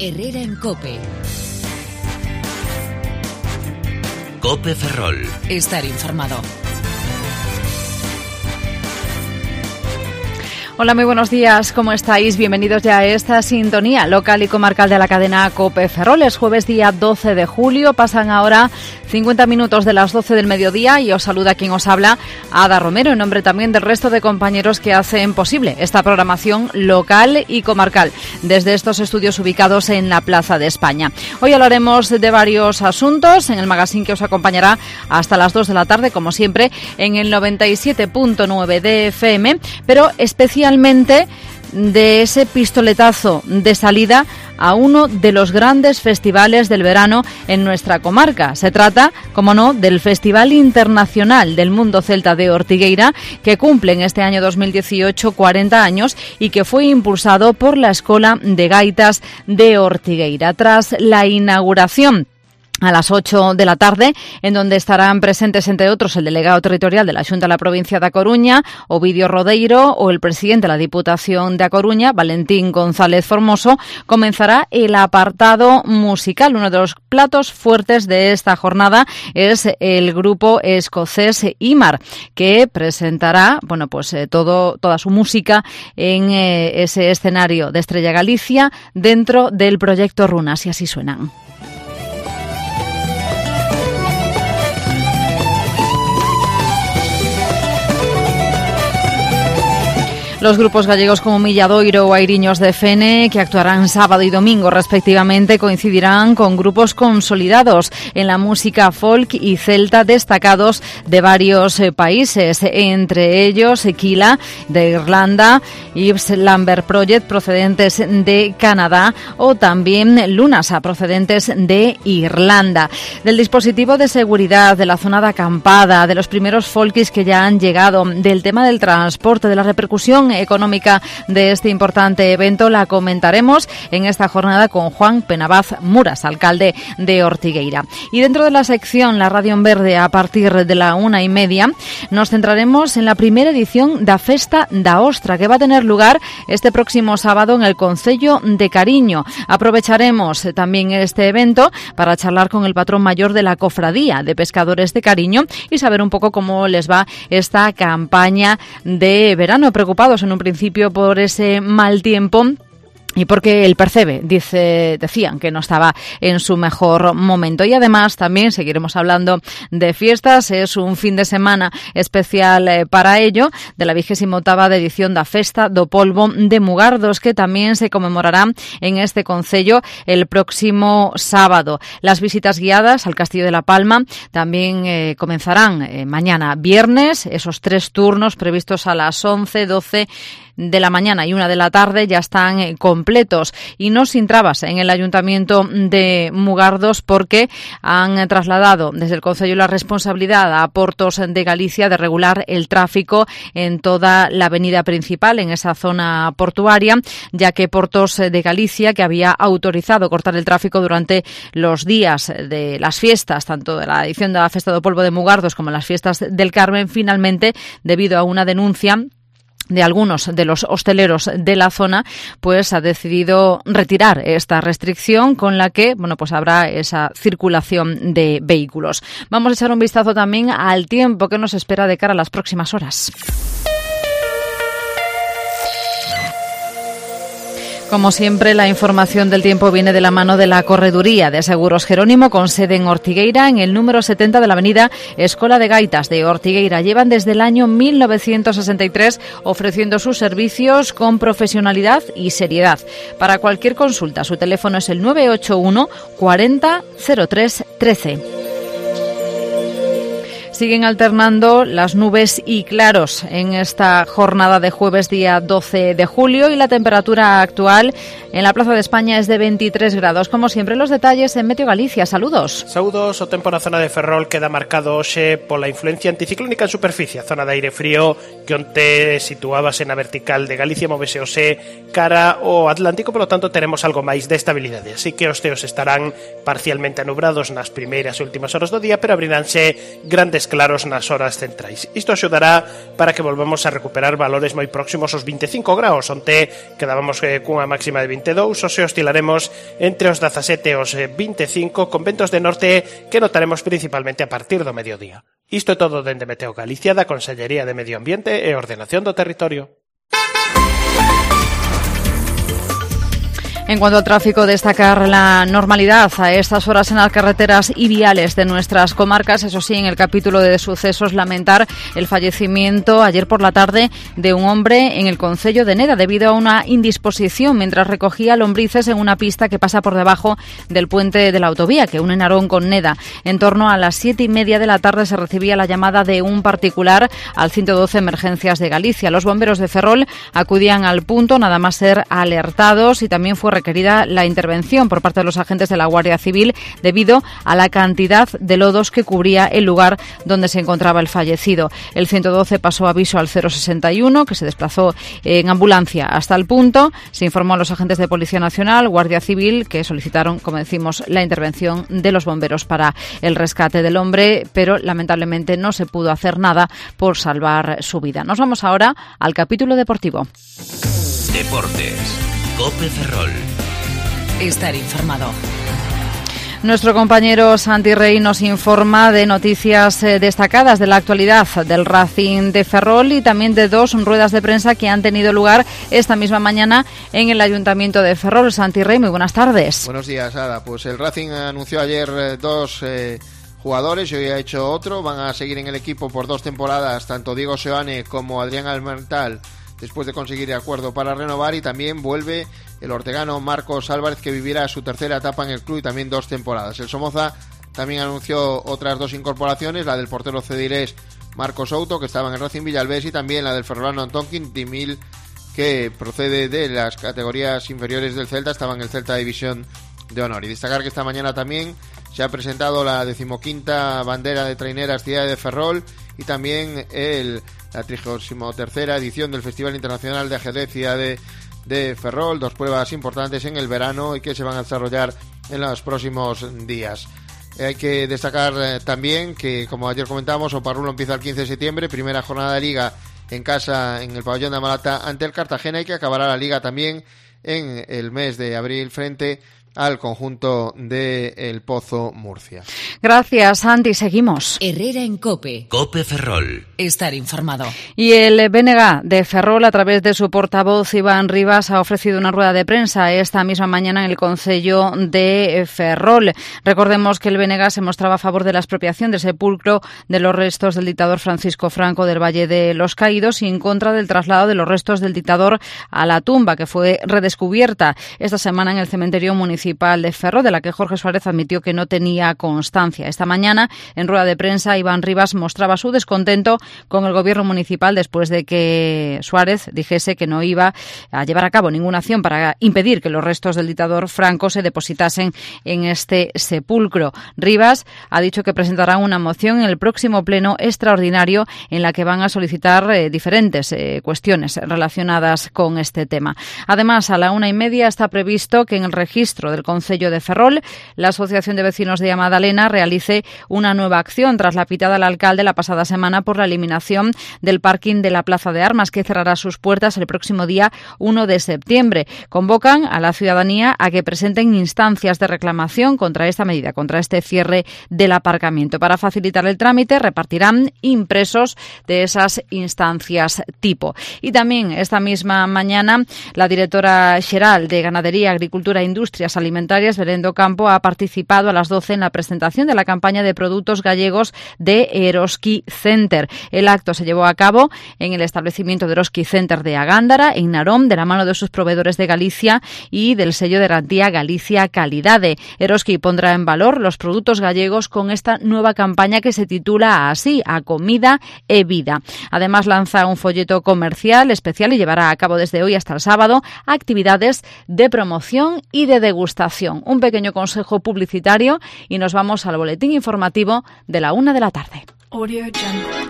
Herrera en COPE. COPE Ferrol. Estar informado. Hola, muy buenos días, ¿cómo estáis? Bienvenidos ya a esta sintonía local y comarcal de la cadena COPE Ferrol. Es jueves día 12 de julio, pasan ahora 50 minutos de las 12 del mediodía y os saluda quien os habla, Ada Romero, en nombre también del resto de compañeros que hacen posible esta programación local y comarcal desde estos estudios ubicados en la Plaza de España. Hoy hablaremos de varios asuntos en el magazine que os acompañará hasta las 2 de la tarde, como siempre, en el 97.9 de FM, pero especialmente de ese pistoletazo de salida a uno de los grandes festivales del verano en nuestra comarca. Se trata, como no, del Festival Internacional del Mundo Celta de Ortigueira, que cumple en este año 2018 40 años y que fue impulsado por la Escola de Gaitas de Ortigueira. Tras la inauguración a las 8 de la tarde, en donde estarán presentes, entre otros, el delegado territorial de la Xunta de la Provincia de A Coruña, Ovidio Rodeiro, o el presidente de la Diputación de A Coruña, Valentín González Formoso, comenzará el apartado musical. Uno de los platos fuertes de esta jornada es el grupo escocés Imar, que presentará, toda su música en ese escenario de Estrella Galicia dentro del proyecto Runas, y así suenan. Los grupos gallegos como Milladoiro o Airiños de Fene, que actuarán sábado y domingo respectivamente, coincidirán con grupos consolidados en la música folk y celta destacados de varios países, entre ellos Kila de Irlanda, Yves Lambert Project procedentes de Canadá o también Lunasa procedentes de Irlanda. Del dispositivo de seguridad, de la zona de acampada, de los primeros folkis que ya han llegado, del tema del transporte, de la repercusión económica de este importante evento, la comentaremos en esta jornada con Juan Penabaz Muras, alcalde de Ortigueira. Y dentro de la sección La Radio en Verde, a partir de la 1:30, nos centraremos en la primera edición da Festa da Ostra, que va a tener lugar este próximo sábado en el concello de Cariño. Aprovecharemos también este evento para charlar con el patrón mayor de la Cofradía de Pescadores de Cariño y saber un poco cómo les va esta campaña de verano, preocupados en un principio por ese mal tiempo y porque el Percebe, decían que no estaba en su mejor momento. Y además también seguiremos hablando de fiestas. Es un fin de semana especial para ello, de la 28ª edición da Festa do Polvo de Mugardos, que también se conmemorará en este concello el próximo sábado. Las visitas guiadas al Castillo de la Palma también comenzarán mañana viernes. Esos 3 turnos previstos a las 11, 12 de la mañana y 1 de la tarde ya están completos, y no sin trabas en el Ayuntamiento de Mugardos, porque han trasladado desde el Concello la responsabilidad a Portos de Galicia de regular el tráfico en toda la avenida principal, en esa zona portuaria, ya que Portos de Galicia, que había autorizado cortar el tráfico durante los días de las fiestas, tanto de la edición de la Festa do Polvo de Mugardos como las fiestas del Carmen, finalmente, debido a una denuncia de algunos de los hosteleros de la zona, pues ha decidido retirar esta restricción, con la que, habrá esa circulación de vehículos. Vamos a echar un vistazo también al tiempo que nos espera de cara a las próximas horas. Como siempre, la información del tiempo viene de la mano de la Correduría de Seguros Jerónimo, con sede en Ortigueira, en el número 70 de la avenida Escola de Gaitas de Ortigueira. Llevan desde el año 1963 ofreciendo sus servicios con profesionalidad y seriedad. Para cualquier consulta, su teléfono es el 981 40 03 13. Siguen alternando las nubes y claros en esta jornada de jueves día 12 de julio, y la temperatura actual en la Plaza de España es de 23 grados. Como siempre, los detalles en Meteo Galicia. Saludos. Saúdos. O tempo na zona de Ferrol queda marcado hoxe pola influencia anticiclónica en superficie. A zona de aire frío que onte situábase na vertical de Galicia móvese hoxe cara ao Atlántico, polo tanto teremos algo máis de estabilidade. Así que os ceos estarán parcialmente anubrados nas primeiras e últimas horas do día, pero abriránse grandes claros nas horas centrais. Isto axudará para que volvamos a recuperar valores moi próximos aos 25 graus, onte quedábamos cunha máxima de 22, hoxe oscilaremos entre os 17 e os 25, con ventos de norte que notaremos principalmente a partir do mediodía. Isto é todo dende Meteo Galicia, da Consellería de Medio Ambiente e Ordenación do Territorio. En cuanto al tráfico, destacar la normalidad a estas horas en las carreteras y viales de nuestras comarcas. Eso sí, en el capítulo de sucesos, lamentar el fallecimiento ayer por la tarde de un hombre en el concello de Neda debido a una indisposición mientras recogía lombrices en una pista que pasa por debajo del puente de la autovía que une Narón con Neda. En torno a las 7:30 de la tarde se recibía la llamada de un particular al 112 Emergencias de Galicia. Los bomberos de Ferrol acudían al punto nada más ser alertados y también fue requerida la intervención por parte de los agentes de la Guardia Civil debido a la cantidad de lodos que cubría el lugar donde se encontraba el fallecido. El 112 pasó aviso al 061, que se desplazó en ambulancia hasta el punto. Se informó a los agentes de Policía Nacional, Guardia Civil, que solicitaron, como decimos, la intervención de los bomberos para el rescate del hombre, pero lamentablemente no se pudo hacer nada por salvar su vida. Nos vamos ahora al capítulo deportivo. Deportes. COPE Ferrol. Estar informado. Nuestro compañero Santi Rey nos informa de noticias destacadas de la actualidad del Racing de Ferrol y también de dos ruedas de prensa que han tenido lugar esta misma mañana en el Ayuntamiento de Ferrol. Santi Rey, muy buenas tardes. Buenos días, Ada. Pues el Racing anunció ayer dos jugadores y hoy ha hecho otro. Van a seguir en el equipo por 2 temporadas tanto Diego Seoane como Adrián Almental, después de conseguir acuerdo para renovar, y también vuelve el ortegano Marcos Álvarez, que vivirá su tercera etapa en el club y también 2 temporadas. El Somoza también anunció otras 2 incorporaciones, la del portero cedilés Marcos Souto, que estaba en el Racing Villalbés, y también la del ferrolano Antón Quintimil, que procede de las categorías inferiores del Celta, estaba en el Celta División de Honor. Y destacar que esta mañana también se ha presentado la 15ª bandera de traineras Ciudad de Ferrol y también la 33ª edición del Festival Internacional de Ajedrez Ciudad de Ferrol, 2 pruebas importantes en el verano y que se van a desarrollar en los próximos días. Hay que destacar también que, como ayer comentamos, Oparrulo empieza el 15 de septiembre, primera jornada de Liga en casa en el pabellón de Amalata ante el Cartagena, y que acabará la Liga también en el mes de abril frente al conjunto de El Pozo Murcia. Gracias, Santi. Seguimos. Herrera en COPE. COPE Ferrol. Estar informado. Y el BNG de Ferrol, a través de su portavoz Iván Rivas, ha ofrecido una rueda de prensa esta misma mañana en el concello de Ferrol. Recordemos que el BNG se mostraba a favor de la expropiación del sepulcro de los restos del dictador Francisco Franco del Valle de los Caídos y en contra del traslado de los restos del dictador a la tumba, que fue redescubierta esta semana en el cementerio municipal de Ferrol, de la que Jorge Suárez admitió que no tenía constancia. Esta mañana, en rueda de prensa, Iván Rivas mostraba su descontento con el gobierno municipal después de que Suárez dijese que no iba a llevar a cabo ninguna acción para impedir que los restos del dictador Franco se depositasen en este sepulcro. Rivas ha dicho que presentará una moción en el próximo pleno extraordinario en la que van a solicitar diferentes cuestiones relacionadas con este tema. Además, a la 1:30 está previsto que en el registro del concello de Ferrol, la Asociación de Vecinos de Madalena realice una nueva acción tras la pitada al alcalde la pasada semana por la eliminación del parking de la Plaza de Armas, que cerrará sus puertas el próximo día 1 de septiembre. Convocan a la ciudadanía a que presenten instancias de reclamación contra esta medida, contra este cierre del aparcamiento. Para facilitar el trámite, repartirán impresos de esas instancias tipo. Y también esta misma mañana, la directora xeral de Ganadería, Agricultura e Industrias Alimentarias, Belén do Campo, ha participado a las 12 en la presentación de la campaña de productos gallegos de Eroski Center. El acto se llevó a cabo en el establecimiento de Eroski Center de Agándara, en Narón, de la mano de sus proveedores de Galicia y del sello de garantía Galicia Calidade. Eroski pondrá en valor los productos gallegos con esta nueva campaña que se titula así, A Comida e Vida. Además, lanza un folleto comercial especial y llevará a cabo desde hoy hasta el sábado actividades de promoción y de degustación. Un pequeño consejo publicitario y nos vamos al boletín informativo de la 1 de la tarde.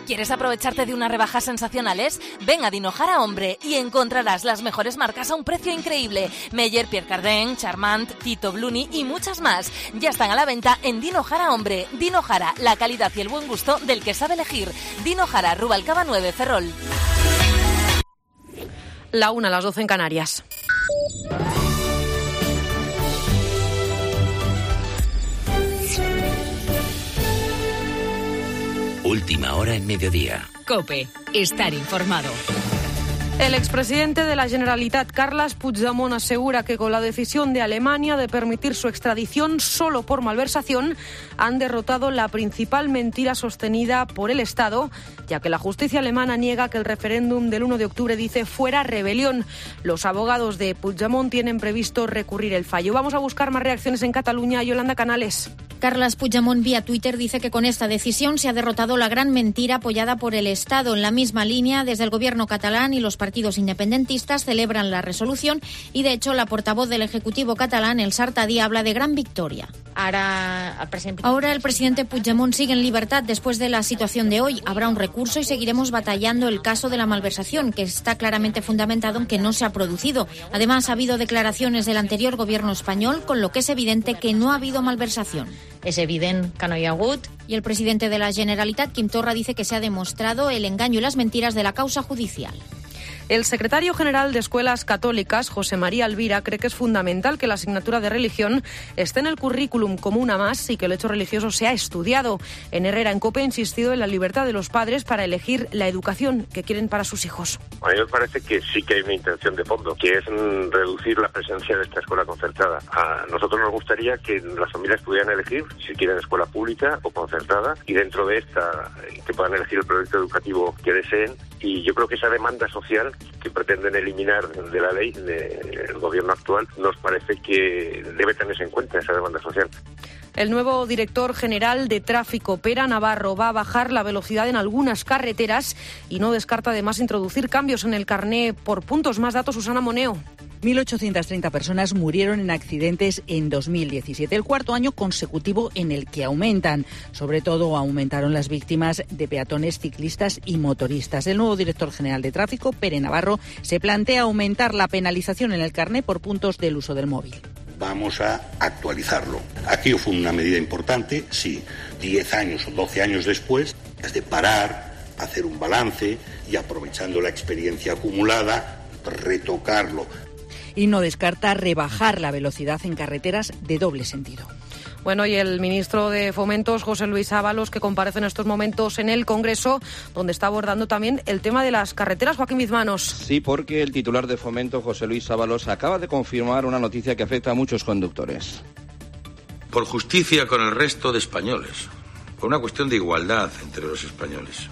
¿Quieres aprovecharte de unas rebajas sensacionales? Ven a Dinojara Hombre y encontrarás las mejores marcas a un precio increíble. Meyer, Pierre Cardin, Charmant, Tito, Bluni y muchas más. Ya están a la venta en Dinojara Hombre. Dinojara, la calidad y el buen gusto del que sabe elegir. Dinojara, Rubalcaba 9, Ferrol. La 1, las 12 en Canarias. Última hora en mediodía. COPE. Estar informado. El expresidente de la Generalitat, Carles Puigdemont, asegura que con la decisión de Alemania de permitir su extradición solo por malversación, han derrotado la principal mentira sostenida por el Estado, ya que la justicia alemana niega que el referéndum del 1 de octubre, dice, fuera rebelión. Los abogados de Puigdemont tienen previsto recurrir el fallo. Vamos a buscar más reacciones en Cataluña. Yolanda Canales. Carles Puigdemont vía Twitter dice que con esta decisión se ha derrotado la gran mentira apoyada por el Estado. En la misma línea, desde el gobierno catalán y los partidos independentistas celebran la resolución y, de hecho, la portavoz del Ejecutivo catalán, el Sartadí, habla de gran victoria. Ahora el presidente Puigdemont sigue en libertad después de la situación de hoy. Habrá un recurso y seguiremos batallando el caso de la malversación, que está claramente fundamentado en que no se ha producido. Además, ha habido declaraciones del anterior gobierno español, con lo que es evidente que no ha habido malversación. És evident que no hi ha hagut. Y el presidente de la Generalitat, Quim Torra, dice que se ha demostrado el engaño y las mentiras de la causa judicial. El secretario general de Escuelas Católicas, José María Alvira, cree que es fundamental que la asignatura de religión esté en el currículum como una más y que el hecho religioso sea estudiado. En Herrera, en COPE, ha insistido en la libertad de los padres para elegir la educación que quieren para sus hijos. A mí me parece que sí que hay una intención de fondo, que es reducir la presencia de esta escuela concertada. A nosotros nos gustaría que las familias pudieran elegir si quieren escuela pública o concertada, y dentro de esta que puedan elegir el proyecto educativo que deseen. Y yo creo que esa demanda social que pretenden eliminar de la ley del gobierno actual, nos parece que debe tenerse en cuenta esa demanda social. El nuevo director general de tráfico, Pere Navarro, va a bajar la velocidad en algunas carreteras y no descarta además introducir cambios en el carné por puntos. Más datos, Susana Moneo. 1.830 personas murieron en accidentes en 2017, el cuarto año consecutivo en el que aumentan. Sobre todo aumentaron las víctimas de peatones, ciclistas y motoristas. El nuevo director general de tráfico, Pere Navarro, se plantea aumentar la penalización en el carné por puntos del uso del móvil. Vamos a actualizarlo. Aquello fue una medida importante, sí. 10 años o 12 años después, es de parar, hacer un balance y, aprovechando la experiencia acumulada, retocarlo. Y no descarta rebajar la velocidad en carreteras de doble sentido. Bueno, y el ministro de Fomentos, José Luis Ábalos, que comparece en estos momentos en el Congreso, donde está abordando también el tema de las carreteras. Joaquín Bizmanos. Sí, porque el titular de Fomento, José Luis Ábalos, acaba de confirmar una noticia que afecta a muchos conductores. Por justicia con el resto de españoles, por una cuestión de igualdad entre los españoles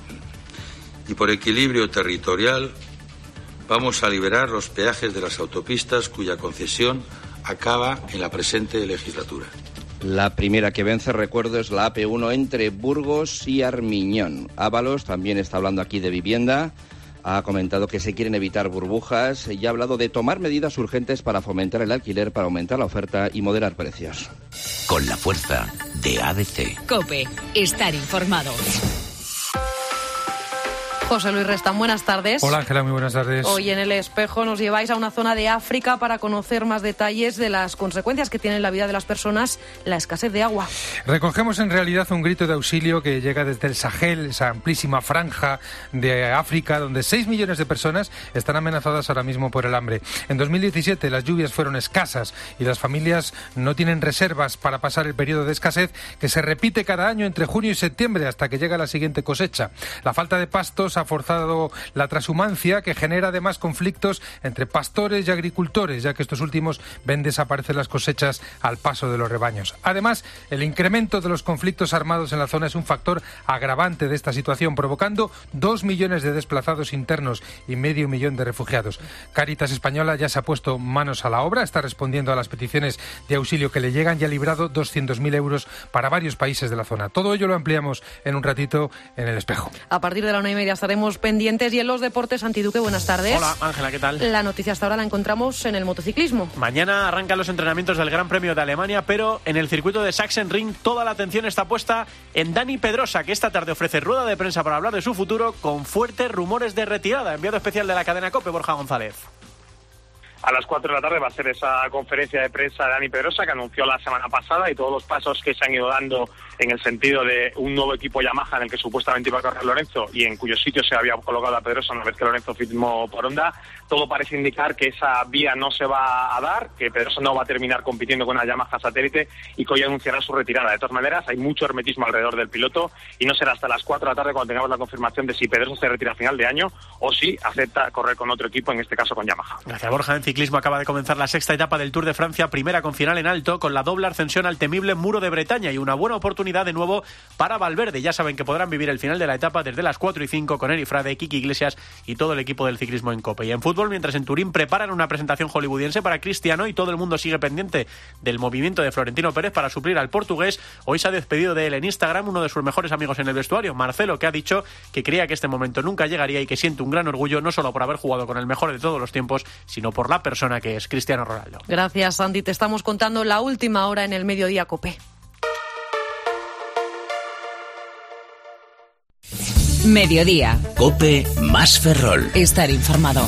y por equilibrio territorial, vamos a liberar los peajes de las autopistas cuya concesión acaba en la presente legislatura. La primera que vence, recuerdo, es la AP1 entre Burgos y Armiñón. Ábalos también está hablando aquí de vivienda. Ha comentado que se quieren evitar burbujas y ha hablado de tomar medidas urgentes para fomentar el alquiler, para aumentar la oferta y moderar precios. Con la fuerza de ADC. COPE. Estar informado. José Luis Restán, buenas tardes. Hola Ángela, muy buenas tardes. Hoy en El Espejo nos lleváis a una zona de África para conocer más detalles de las consecuencias que tiene en la vida de las personas la escasez de agua. Recogemos en realidad un grito de auxilio que llega desde el Sahel, esa amplísima franja de África, donde 6 millones de personas están amenazadas ahora mismo por el hambre. En 2017 las lluvias fueron escasas y las familias no tienen reservas para pasar el periodo de escasez que se repite cada año entre junio y septiembre hasta que llega la siguiente cosecha. La falta de pastos ha forzado la transhumancia, que genera además conflictos entre pastores y agricultores, ya que estos últimos ven desaparecer las cosechas al paso de los rebaños. Además, el incremento de los conflictos armados en la zona es un factor agravante de esta situación, provocando 2 millones de desplazados internos y medio millón de refugiados. Cáritas Española ya se ha puesto manos a la obra, está respondiendo a las peticiones de auxilio que le llegan y ha librado 200.000 euros para varios países de la zona. Todo ello lo ampliamos en un ratito en El Espejo. A partir de la 1:30 hasta estaremos pendientes. Y en los deportes, Santi Duque, buenas tardes. Hola, Ángela, ¿qué tal? La noticia hasta ahora la encontramos en el motociclismo. Mañana arrancan los entrenamientos del Gran Premio de Alemania, pero en el circuito de Sachsenring toda la atención está puesta en Dani Pedrosa, que esta tarde ofrece rueda de prensa para hablar de su futuro con fuertes rumores de retirada. Enviado especial de la cadena COPE, Borja González. A las 4 de la tarde va a ser esa conferencia de prensa de Dani Pedrosa que anunció la semana pasada, y todos los pasos que se han ido dando en el sentido de un nuevo equipo Yamaha en el que supuestamente iba a correr Lorenzo y en cuyo sitio se había colocado a Pedrosa una vez que Lorenzo firmó por Honda. Todo parece indicar que esa vía no se va a dar, que Pedrosa no va a terminar compitiendo con la Yamaha satélite y que hoy anunciará su retirada. De todas maneras, hay mucho hermetismo alrededor del piloto y no será hasta las 4 de la tarde cuando tengamos la confirmación de si Pedrosa se retira a final de año o si acepta correr con otro equipo, en este caso con Yamaha. Gracias, Borja. En ciclismo acaba de comenzar la sexta etapa del Tour de Francia, primera con final en alto, con la doble ascensión al temible Muro de Bretaña y una buena oportunidad de nuevo para Valverde. Ya saben que podrán vivir el final de la etapa desde las 4:05 con Eri Frade, Kiki Iglesias y todo el equipo del ciclismo en COPE. Y en fútbol, mientras en Turín preparan una presentación hollywoodiense para Cristiano y todo el mundo sigue pendiente del movimiento de Florentino Pérez para suplir al portugués, hoy se ha despedido de él en Instagram uno de sus mejores amigos en el vestuario, Marcelo, que ha dicho que creía que este momento nunca llegaría y que siente un gran orgullo no solo por haber jugado con el mejor de todos los tiempos, sino por la persona que es Cristiano Ronaldo. Gracias, Andy. Te estamos contando la última hora en el Mediodía COPE. Mediodía. COPE más Ferrol. Estar informado.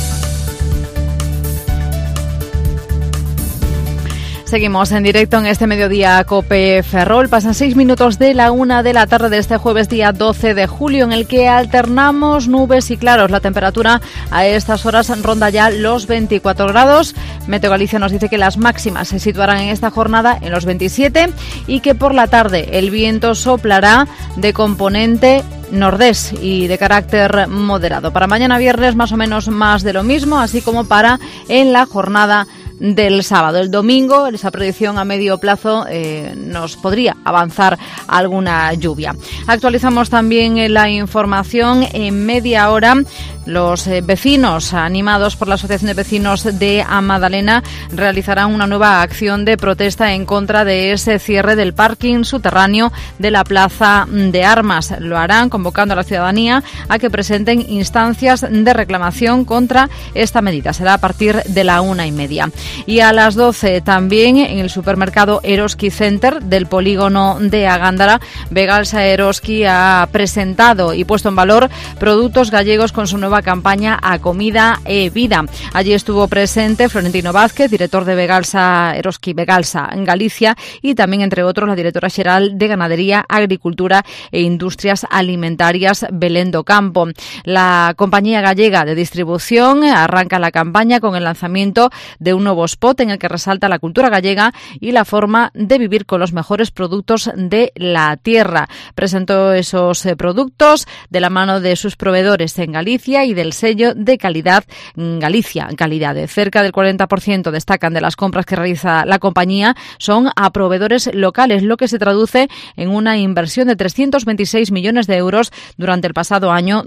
Seguimos en directo en este Mediodía COPE Ferrol. Pasan 6 minutos de la 1 de la tarde de este jueves día 12 de julio, en el que alternamos nubes y claros. La temperatura a estas horas ronda ya los 24 grados. Meteo Galicia nos dice que las máximas se situarán en esta jornada en los 27 y que por la tarde el viento soplará de componente nordés y de carácter moderado. Para mañana viernes más o menos más de lo mismo, así como para en la jornada del sábado. El domingo, esa predicción a medio plazo, nos podría avanzar alguna lluvia. Actualizamos también la información en media hora. Los vecinos, animados por la Asociación de Vecinos de Amadalena, realizarán una nueva acción de protesta en contra de ese cierre del parking subterráneo de la Plaza de Armas. Lo harán convocando a la ciudadanía a que presenten instancias de reclamación contra esta medida. Será a partir de la 1:30. Y a las 12 también en el supermercado Eroski Center del polígono de Agándara, Vegalsa Eroski ha presentado y puesto en valor productos gallegos con su nueva campaña A Comida e Vida. Allí estuvo presente Florentino Vázquez, director de Vegalsa Eroski Vegalsa en Galicia, y también, entre otros, la directora xeral de Ganadería, Agricultura e Industrias Alimentarias, Belén do Campo. La compañía gallega de distribución arranca la campaña con el lanzamiento de un nuevo spot en el que resalta la cultura gallega y la forma de vivir con los mejores productos de la tierra. Presentó esos productos de la mano de sus proveedores en Galicia y del sello de calidad Galicia Calidades. Cerca del 40% destacan de las compras que realiza la compañía son a proveedores locales, lo que se traduce en una inversión de 326 millones de euros durante el pasado año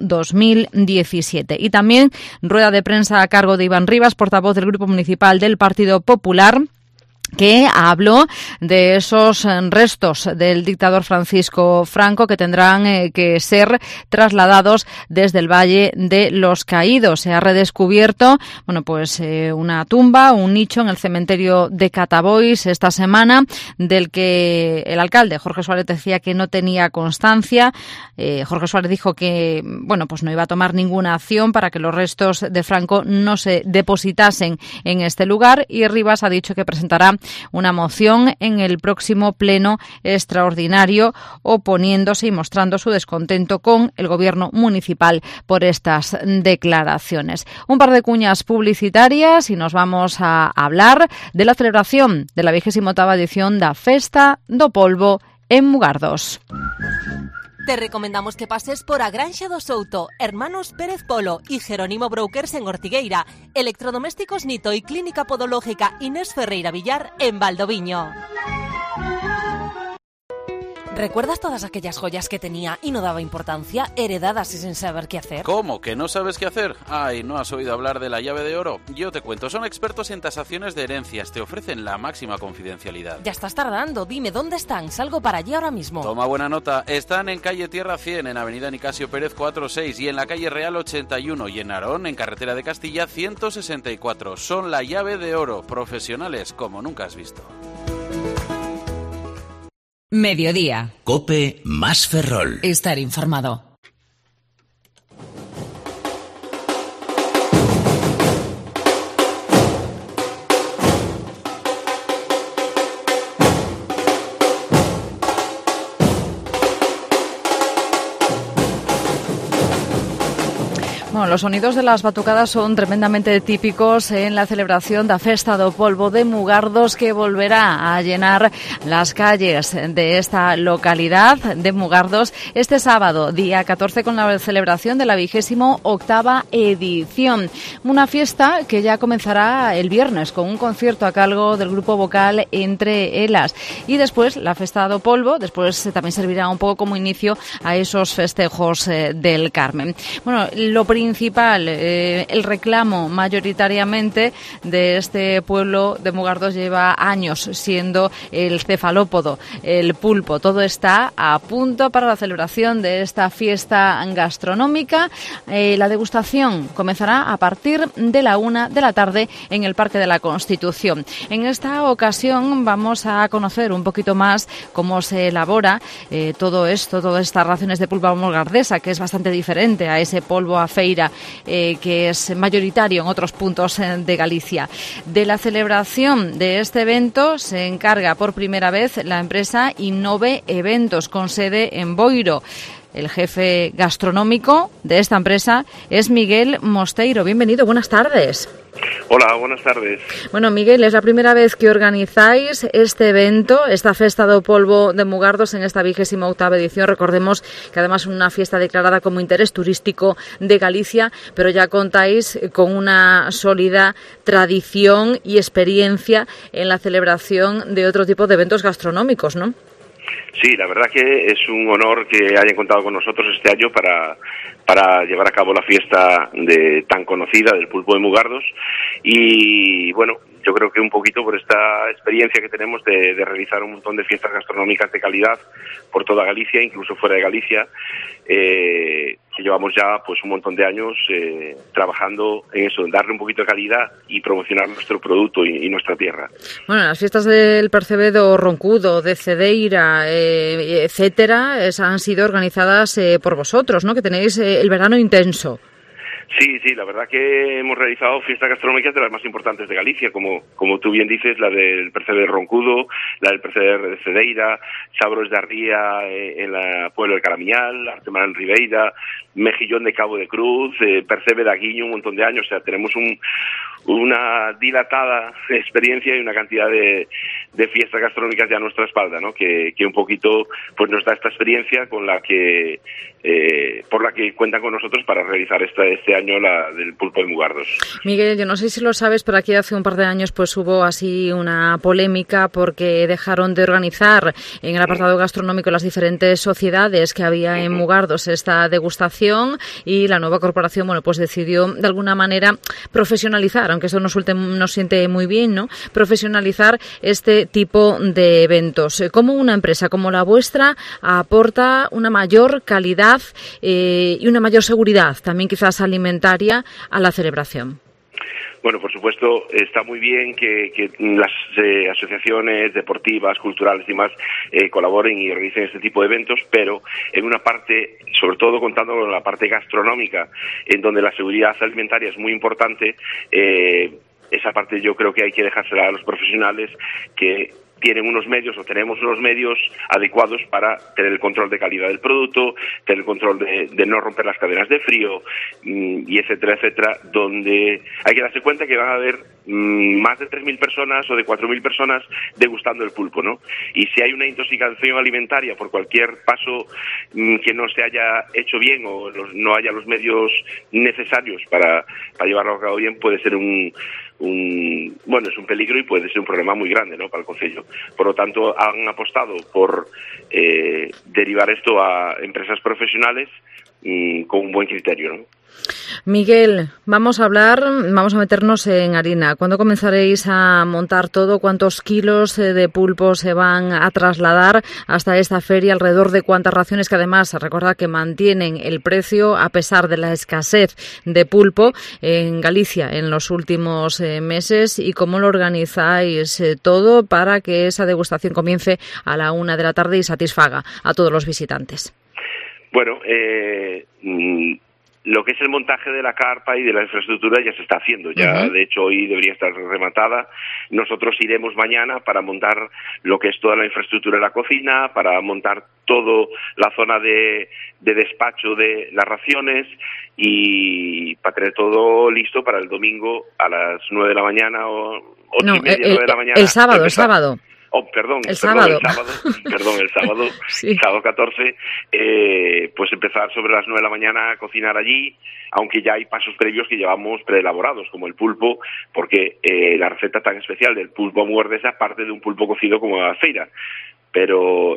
2017. Y también rueda de prensa a cargo de Iván Rivas, portavoz del Grupo Municipal del Partido Popular, que habló de esos restos del dictador Francisco Franco que tendrán que ser trasladados desde el Valle de los Caídos. Se ha redescubierto, una tumba, un nicho en el cementerio de Catabois esta semana, del que el alcalde Jorge Suárez decía que no tenía constancia. Jorge Suárez dijo que, no iba a tomar ninguna acción para que los restos de Franco no se depositasen en este lugar, y Rivas ha dicho que presentará una moción en el próximo pleno extraordinario oponiéndose y mostrando su descontento con el gobierno municipal por estas declaraciones. Un par de cuñas publicitarias y nos vamos a hablar de la celebración de la 28ª edición da Festa do Polvo en Mugardos. Te recomendamos que pases por a Granxa do Souto, Hermanos Pérez Polo y Jerónimo Brokers en Ortigueira, Electrodomésticos Nito y Clínica Podológica Inés Ferreira Villar en Valdoviño. ¿Recuerdas todas aquellas joyas que tenía y no daba importancia, heredadas y sin saber qué hacer? ¿Cómo? ¿Que no sabes qué hacer? Ay, ¿no has oído hablar de la llave de oro? Yo te cuento, son expertos en tasaciones de herencias, te ofrecen la máxima confidencialidad. Ya estás tardando, dime dónde están, salgo para allí ahora mismo. Toma buena nota, están en calle Tierra 100, en avenida Nicasio Pérez 46 y en la calle Real 81 y en Narón, en carretera de Castilla 164. Son la llave de oro, profesionales como nunca has visto. Mediodía. COPE más Ferrol. Estar informado. Bueno, los sonidos de las batucadas son tremendamente típicos en la celebración da Festa do Polvo de Mugardos, que volverá a llenar las calles de esta localidad de Mugardos este sábado, día 14, con la celebración de la 28ª edición. Una fiesta que ya comenzará el viernes con un concierto a cargo del grupo vocal Entre Elas. Y después la Festa do Polvo, después también servirá un poco como inicio a esos festejos del Carmen. Bueno, lo principal, el reclamo mayoritariamente de este pueblo de Mugardos lleva años siendo el cefalópodo, el pulpo. Todo está a punto para la celebración de esta fiesta gastronómica. La degustación comenzará a partir de la 1 de la tarde en el Parque de la Constitución. En esta ocasión vamos a conocer un poquito más cómo se elabora todo esto, todas estas raciones de pulpa mugardesa, que es bastante diferente a ese polvo a feira que es mayoritario en otros puntos de Galicia. De la celebración de este evento se encarga por primera vez la empresa Innove Eventos, con sede en Boiro. El jefe gastronómico de esta empresa es Miguel Mosteiro. Bienvenido, buenas tardes. Hola, buenas tardes. Bueno, Miguel, es la primera vez que organizáis este evento, esta Festa do Polvo de Mugardos, en esta 28ª edición. Recordemos que además es una fiesta declarada como interés turístico de Galicia, pero ya contáis con una sólida tradición y experiencia en la celebración de otro tipo de eventos gastronómicos, ¿no? Sí, la verdad que es un honor que hayan contado con nosotros este año para llevar a cabo la fiesta tan conocida del pulpo de Mugardos. Y bueno, yo creo que un poquito por esta experiencia que tenemos de realizar un montón de fiestas gastronómicas de calidad por toda Galicia, incluso fuera de Galicia, que llevamos ya pues un montón de años trabajando en eso, en darle un poquito de calidad y promocionar nuestro producto y nuestra tierra. Bueno, las fiestas del Percebedo, Roncudo, de Cedeira, etcétera, han sido organizadas por vosotros, ¿no? Que tenéis el verano intenso. Sí, la verdad que hemos realizado fiestas gastronómicas de las más importantes de Galicia, como tú bien dices, la del Perceber Roncudo, la del Perceber de Cedeira, Sabros de Arría en el pueblo de Caramiñal, Artemar en Ribeira, Mejillón de Cabo de Cruz, Percebe de Aguiño, un montón de años. O sea, tenemos una dilatada experiencia y una cantidad de fiestas gastronómicas ya a nuestra espalda, ¿no? Que un poquito pues nos da esta experiencia con la que por la que cuentan con nosotros para realizar este año la del pulpo de Mugardos. Miguel, yo no sé si lo sabes, pero aquí hace un par de años pues hubo así una polémica porque dejaron de organizar en el apartado gastronómico las diferentes sociedades que había en Mugardos esta degustación, y la nueva corporación pues decidió de alguna manera profesionalizar, aunque eso no siente muy bien, ¿no? Profesionalizar este tipo de eventos. ¿Cómo una empresa como la vuestra aporta una mayor calidad y una mayor seguridad, también quizás alimentaria, a la celebración? Bueno, por supuesto, está muy bien que las asociaciones deportivas, culturales y demás colaboren y organicen este tipo de eventos, pero en una parte, sobre todo contando con la parte gastronómica, en donde la seguridad alimentaria es muy importante, esa parte yo creo que hay que dejársela a los profesionales que tienen unos medios o tenemos unos medios adecuados para tener el control de calidad del producto, tener el control de no romper las cadenas de frío y etcétera, etcétera, donde hay que darse cuenta que van a haber más de 3.000 personas o de 4.000 personas degustando el pulpo, ¿no? Y si hay una intoxicación alimentaria por cualquier paso que no se haya hecho bien o no haya los medios necesarios para llevarlo a cabo bien, puede ser es un peligro y puede ser un problema muy grande, ¿no?, para el concello. Por lo tanto, han apostado por derivar esto a empresas profesionales con un buen criterio, ¿no? Miguel, vamos a meternos en harina. ¿Cuándo comenzaréis a montar todo? ¿Cuántos kilos de pulpo se van a trasladar hasta esta feria? ¿Alrededor de cuántas raciones? Que además, recuerda que mantienen el precio a pesar de la escasez de pulpo en Galicia en los últimos meses. ¿Y cómo lo organizáis todo para que esa degustación comience a la 1 de la tarde y satisfaga a todos los visitantes? Bueno, lo que es el montaje de la carpa y de la infraestructura ya se está haciendo. Ya, de hecho, hoy debería estar rematada. Nosotros iremos mañana para montar lo que es toda la infraestructura de la cocina, para montar toda la zona de despacho de las raciones y para tener todo listo para el domingo a las 9 de la mañana o 8:30, 9 de la mañana. El sábado. El sábado, sí. Sábado 14, pues empezar sobre las 9 de la mañana a cocinar allí, aunque ya hay pasos previos que llevamos preelaborados, como el pulpo, porque la receta tan especial del pulpo muerdesa parte de un pulpo cocido como la feira. Pero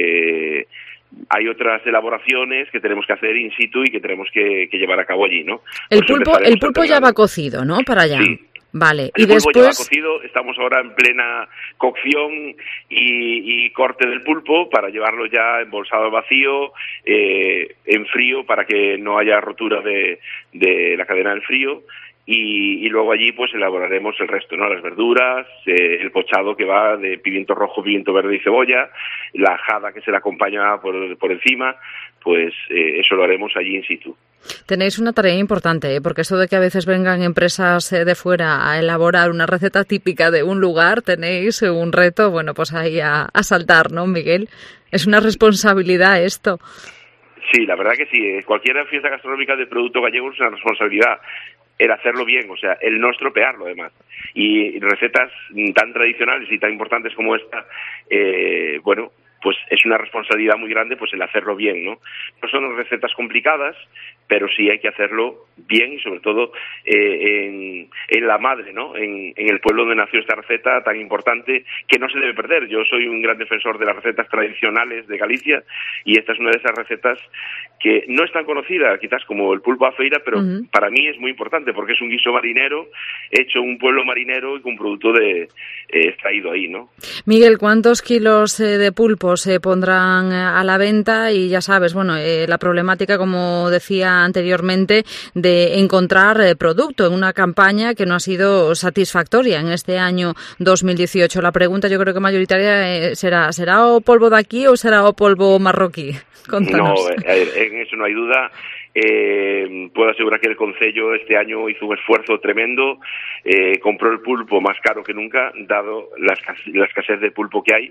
hay otras elaboraciones que tenemos que hacer in situ y que tenemos que llevar a cabo allí, ¿no? El pulpo ya va cocido, ¿no? Para allá. Sí. Vale, y después ya va cocido, estamos ahora en plena cocción y corte del pulpo para llevarlo ya embolsado al vacío, en frío para que no haya rotura de la cadena del frío y luego allí pues elaboraremos el resto, ¿no? Las verduras, el pochado que va de pimiento rojo, pimiento verde y cebolla, la ajada que se le acompaña por encima, pues eso lo haremos allí in situ. Tenéis una tarea importante, porque eso de que a veces vengan empresas de fuera a elaborar una receta típica de un lugar, tenéis un reto, bueno, pues ahí a saltar, ¿no, Miguel? Es una responsabilidad esto. Sí, la verdad que sí. Cualquier fiesta gastronómica de producto gallego es una responsabilidad. El hacerlo bien, o sea, el no estropearlo además. Y recetas tan tradicionales y tan importantes como esta, bueno, pues es una responsabilidad muy grande pues el hacerlo bien, ¿no? No son recetas complicadas, pero sí hay que hacerlo bien y sobre todo en la madre, ¿no? En el pueblo donde nació esta receta tan importante que no se debe perder. Yo soy un gran defensor de las recetas tradicionales de Galicia y esta es una de esas recetas que no es tan conocida quizás como el pulpo a feira, pero para mí es muy importante porque es un guiso marinero hecho en un pueblo marinero y con producto extraído ahí, ¿no? Miguel, ¿cuántos kilos de pulpo se pondrán a la venta? Y ya sabes, bueno, la problemática, como decía anteriormente, de encontrar producto en una campaña que no ha sido satisfactoria en este año 2018. La pregunta yo creo que mayoritaria ¿será o polvo de aquí o será o polvo marroquí? Contanos. No, en eso no hay duda. Puedo asegurar que el Concello este año hizo un esfuerzo tremendo, compró el pulpo más caro que nunca, dado la escasez de pulpo que hay.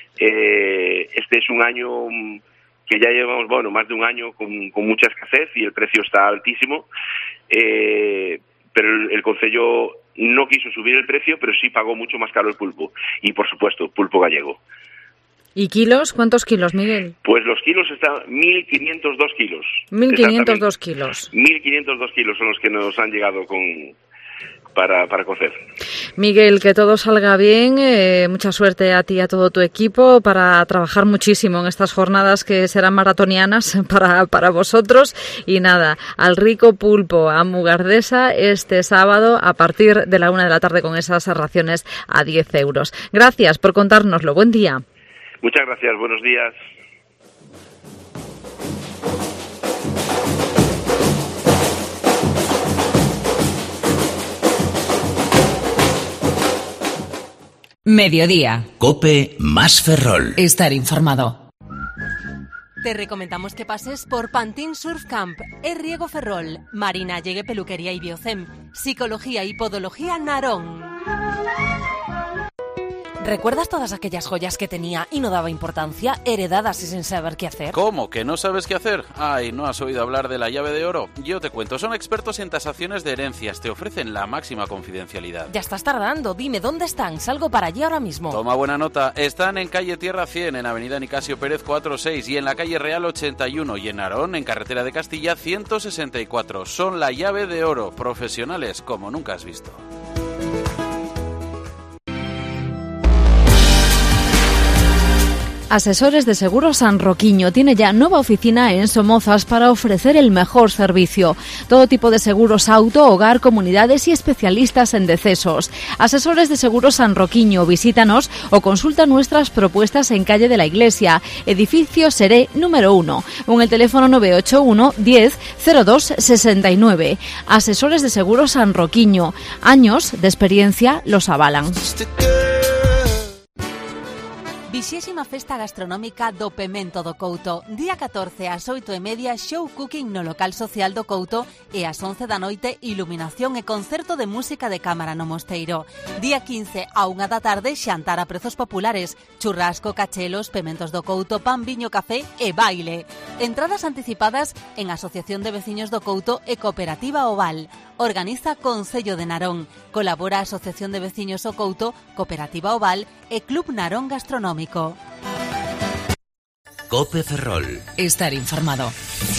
Este es un año que ya llevamos, bueno, más de un año con mucha escasez y el precio está altísimo, pero el Concello no quiso subir el precio, pero sí pagó mucho más caro el pulpo y, por supuesto, pulpo gallego. ¿Y kilos? ¿Cuántos kilos, Miguel? Pues los kilos están 1.502 kilos. 1.502 kilos. 1.502 kilos son los que nos han llegado para cocer. Miguel, que todo salga bien, mucha suerte a ti y a todo tu equipo para trabajar muchísimo en estas jornadas que serán maratonianas para vosotros. Y nada, al rico pulpo a Mugardesa este sábado a partir de la 1 de la tarde con esas raciones a 10 euros. Gracias por contárnoslo. Buen día. Muchas gracias, buenos días. Mediodía. COPE más Ferrol. Estar informado. Te recomendamos que pases por Pantin Surf Camp, Riego Ferrol, Marina Llegue Peluquería y Biocem, Psicología y Podología Narón. ¿Recuerdas todas aquellas joyas que tenía y no daba importancia, heredadas y sin saber qué hacer? ¿Cómo? ¿Que no sabes qué hacer? Ay, ¿no has oído hablar de la llave de oro? Yo te cuento, son expertos en tasaciones de herencias, te ofrecen la máxima confidencialidad. Ya estás tardando, dime dónde están, salgo para allí ahora mismo. Toma buena nota, están en calle Tierra 100, en avenida Nicasio Pérez 46 y en la calle Real 81 y en Narón, en carretera de Castilla 164. Son la llave de oro, profesionales como nunca has visto. Asesores de Seguros San Roquiño tiene ya nueva oficina en Somozas para ofrecer el mejor servicio. Todo tipo de seguros auto, hogar, comunidades y especialistas en decesos. Asesores de Seguros San Roquiño, visítanos o consulta nuestras propuestas en calle de la Iglesia, edificio Seré número 1, o en el teléfono 981 10 02 69. Asesores de Seguros San Roquiño, años de experiencia los avalan. Vixésima Festa Gastronómica do Pemento do Couto. Día 14 ás 8:30, show cooking no local social do Couto e ás 11 da noite, iluminación e concerto de música de cámara no Mosteiro. Día 15 á 1 da tarde, xantar a prezos populares, churrasco, cachelos, pementos do Couto, pan, viño, café e baile. Entradas anticipadas en Asociación de Veciños do Couto e Cooperativa Oval. Organiza Concello de Narón. Colabora Asociación de Veciños o Couto, Cooperativa Oval e Club Narón Gastronómico. Cope Ferrol. Estar informado.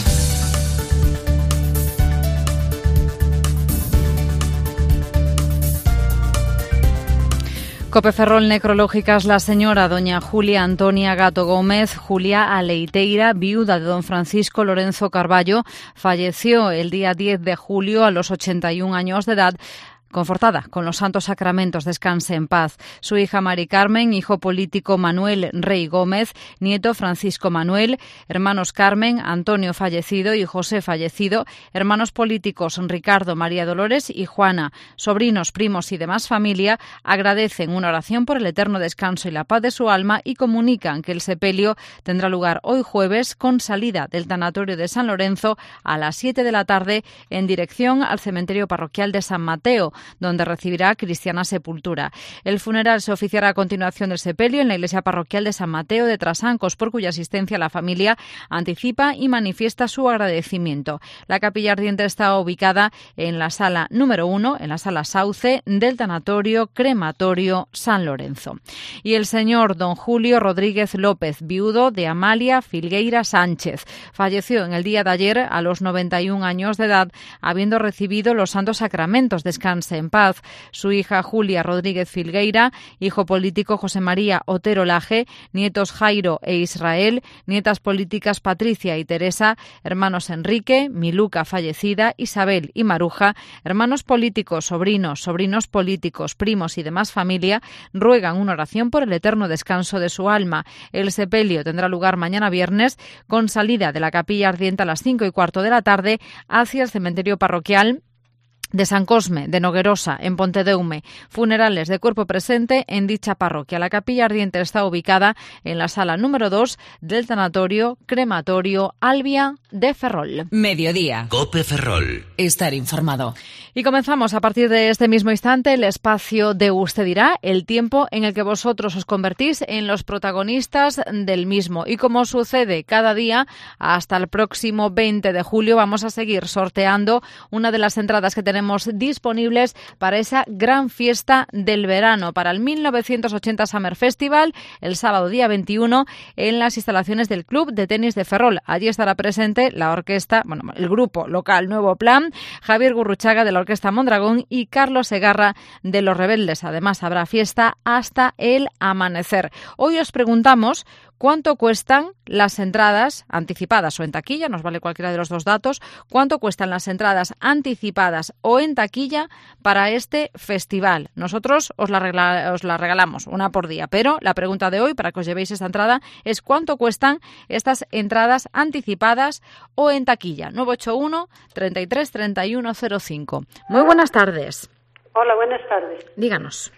Cope Ferrol Necrológicas, la señora doña Julia Antonia Gato Gómez, Julia Aleiteira, viuda de don Francisco Lorenzo Carballo, falleció el día 10 de julio a los 81 años de edad, confortada con los santos sacramentos, descanse en paz. Su hija Mari Carmen, hijo político Manuel Rey Gómez, nieto Francisco Manuel, hermanos Carmen, Antonio fallecido y José fallecido, hermanos políticos Ricardo, María Dolores y Juana, sobrinos, primos y demás familia, agradecen una oración por el eterno descanso y la paz de su alma y comunican que el sepelio tendrá lugar hoy jueves con salida del tanatorio de San Lorenzo a las 7 de la tarde en dirección al cementerio parroquial de San Mateo, donde recibirá cristiana sepultura. El funeral se oficiará a continuación del sepelio en la iglesia parroquial de San Mateo de Trasancos, por cuya asistencia la familia anticipa y manifiesta su agradecimiento. La capilla ardiente está ubicada en la sala número 1, en la sala Sauce del tanatorio crematorio San Lorenzo. Y el señor don Julio Rodríguez López, viudo de Amalia Filgueira Sánchez, falleció en el día de ayer a los 91 años de edad, habiendo recibido los santos sacramentos. Descanse en paz. Su hija Julia Rodríguez Filgueira, hijo político José María Otero Laje, nietos Jairo e Israel, nietas políticas Patricia y Teresa, hermanos Enrique, Miluca fallecida, Isabel y Maruja, hermanos políticos, sobrinos, sobrinos políticos, primos y demás familia, ruegan una oración por el eterno descanso de su alma. El sepelio tendrá lugar mañana viernes con salida de la capilla ardiente a las 5:15 de la tarde hacia el cementerio parroquial de San Cosme de Noguerosa, en Pontedeume. Funerales de cuerpo presente en dicha parroquia. La capilla ardiente está ubicada en la sala número 2 del tanatorio crematorio Albia de Ferrol. Mediodía. Cope Ferrol. Estar informado. Y comenzamos a partir de este mismo instante el espacio de Usted dirá, el tiempo en el que vosotros os convertís en los protagonistas del mismo. Y como sucede cada día, hasta el próximo 20 de julio vamos a seguir sorteando una de las entradas que tenemos disponibles para esa gran fiesta del verano, para el 1980 Summer Festival, el sábado día 21 en las instalaciones del Club de Tenis de Ferrol. Allí estará presente la orquesta, el grupo local Nuevo Plan, Javier Gurruchaga de la Orquesta Mondragón y Carlos Segarra de Los Rebeldes. Además habrá fiesta hasta el amanecer. Hoy os preguntamos ¿cuánto cuestan las entradas anticipadas o en taquilla? Nos vale cualquiera de los dos datos. ¿Cuánto cuestan las entradas anticipadas o en taquilla para este festival? Nosotros os la regalamos una por día, pero la pregunta de hoy, para que os llevéis esta entrada, es ¿cuánto cuestan estas entradas anticipadas o en taquilla? 981 33 31 05. Muy buenas tardes. Hola, buenas tardes. Díganos.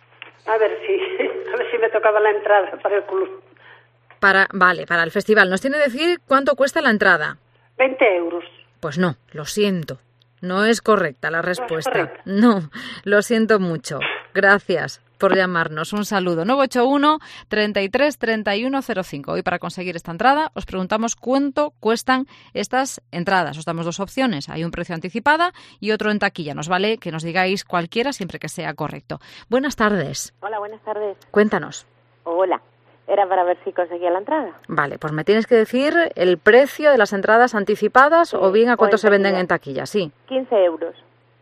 A ver si me tocaba la entrada para el club. Para el festival. ¿Nos tiene que decir cuánto cuesta la entrada? 20 euros. Pues no, lo siento. No es correcta la respuesta. No, lo siento mucho. Gracias por llamarnos. Un saludo. 981 33 31 05. Hoy para conseguir esta entrada os preguntamos cuánto cuestan estas entradas. Os damos dos opciones. Hay un precio anticipada y otro en taquilla. Nos vale que nos digáis cualquiera siempre que sea correcto. Buenas tardes. Hola, buenas tardes. Cuéntanos. Hola. Era para ver si conseguía la entrada. Vale, pues me tienes que decir el precio de las entradas anticipadas sí, o bien a cuánto se venden en taquilla, sí. 15 euros.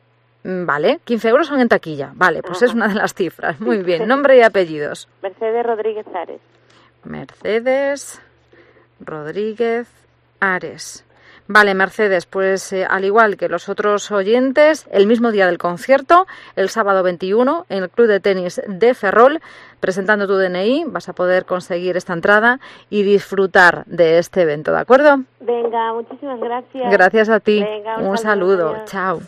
Vale, 15 euros son en taquilla. Vale, pues es una de las cifras. Muy bien, nombre y apellidos. Mercedes Rodríguez Ares. Mercedes Rodríguez Ares. Vale, Mercedes, pues al igual que los otros oyentes, el mismo día del concierto, el sábado 21, en el Club de Tenis de Ferrol, presentando tu DNI, vas a poder conseguir esta entrada y disfrutar de este evento, ¿de acuerdo? Venga, muchísimas gracias. Gracias a ti. Venga, un saludo. Adiós. Chao.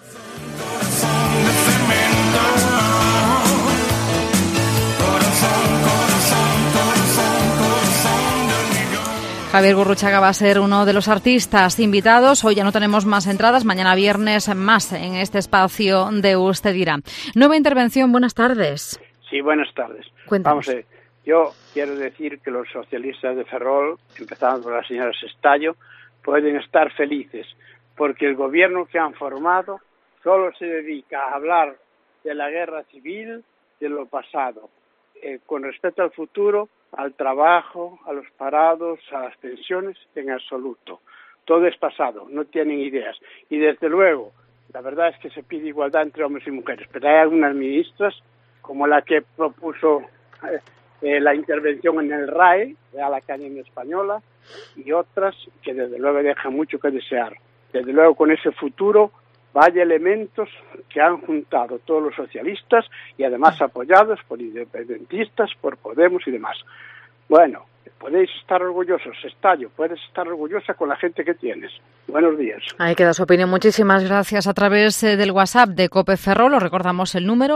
Javier Gurruchaga va a ser uno de los artistas invitados. Hoy ya no tenemos más entradas, mañana viernes más en este espacio de Usted Dirá. Nueva intervención, buenas tardes. Sí, buenas tardes. Cuéntanos. Vamos a ver, yo quiero decir que los socialistas de Ferrol, empezando por la señora Sestallo, pueden estar felices, porque el gobierno que han formado solo se dedica a hablar de la guerra civil, de lo pasado. Con respecto al futuro, al trabajo, a los parados, a las pensiones, en absoluto. Todo es pasado, no tienen ideas. Y desde luego, la verdad es que se pide igualdad entre hombres y mujeres, pero hay algunas ministras, como la que propuso la intervención en el RAE, Real Academia Española, y otras que desde luego dejan mucho que desear. Desde luego, con ese futuro, vaya elementos que han juntado todos los socialistas y además apoyados por independentistas, por Podemos y demás. Bueno, podéis estar orgullosos, Estallo, puedes estar orgullosa con la gente que tienes. Buenos días. Ahí queda su opinión. Muchísimas gracias. A través del WhatsApp de COPE Ferrol, lo recordamos el número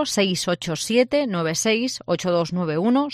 687-968291,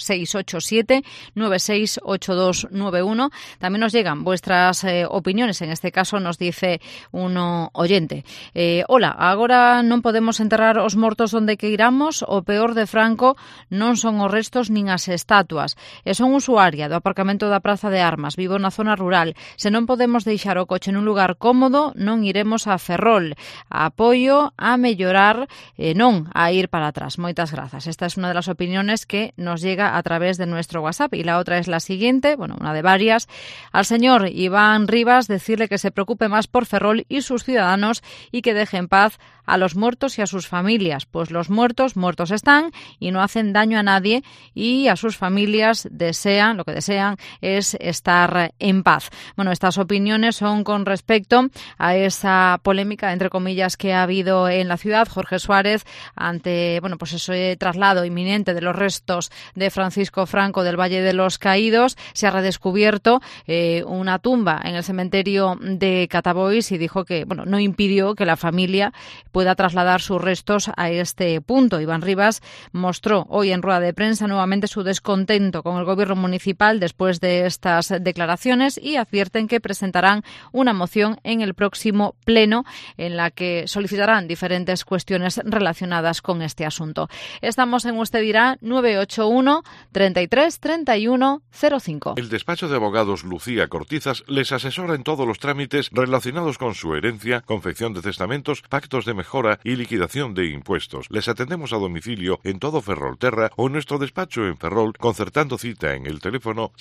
687-968291. También nos llegan vuestras opiniones. En este caso nos dice un oyente. Hola, agora non podemos enterrar os mortos onde queiramos, o peor de Franco non son os restos nin as estatuas. E son usuaria do aparcamento da Praza de Armas, vivo na zona rural. Se non podemos deixar o coche nun lugar cómodo, non iremos a Ferrol. Apoio a mellorar, non a ir para atrás. Moitas grazas. Esta es una de las opiniones que nos llega a través de nuestro WhatsApp. Y la otra es la siguiente, bueno, una de varias. Al señor Iván Rivas decirle que se preocupe más por Ferrol y sus ciudadanos y que deje en paz a los muertos y a sus familias, pues los muertos están y no hacen daño a nadie, y a sus familias lo que desean es estar en paz. Bueno, estas opiniones son con respecto a esa polémica, entre comillas, que ha habido en la ciudad. Jorge Suárez, ante pues ese traslado inminente de los restos de Francisco Franco del Valle de los Caídos, se ha redescubierto una tumba en el cementerio de Catabois, y dijo que no impidió que la familia pueda trasladar sus restos a este punto. Iván Rivas mostró hoy en rueda de prensa nuevamente su descontento con el gobierno municipal después de estas declaraciones, y advierten que presentarán una moción en el próximo pleno en la que solicitarán diferentes cuestiones relacionadas con este asunto. Estamos en Usted Dirá, 981 33 31 05. El despacho de abogados Lucía Cortizas les asesora en todos los trámites relacionados con su herencia, confección de testamentos, pactos de mejora y liquidación de impuestos. Les atendemos a domicilio en todo Ferrolterra o en nuestro despacho en Ferrol, concertando cita en el teléfono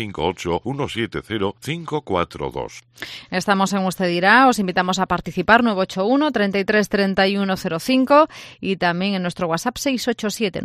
658-170-542. Estamos en Usted Dirá, os invitamos a participar, 981 33 31 05, y también en nuestro WhatsApp 687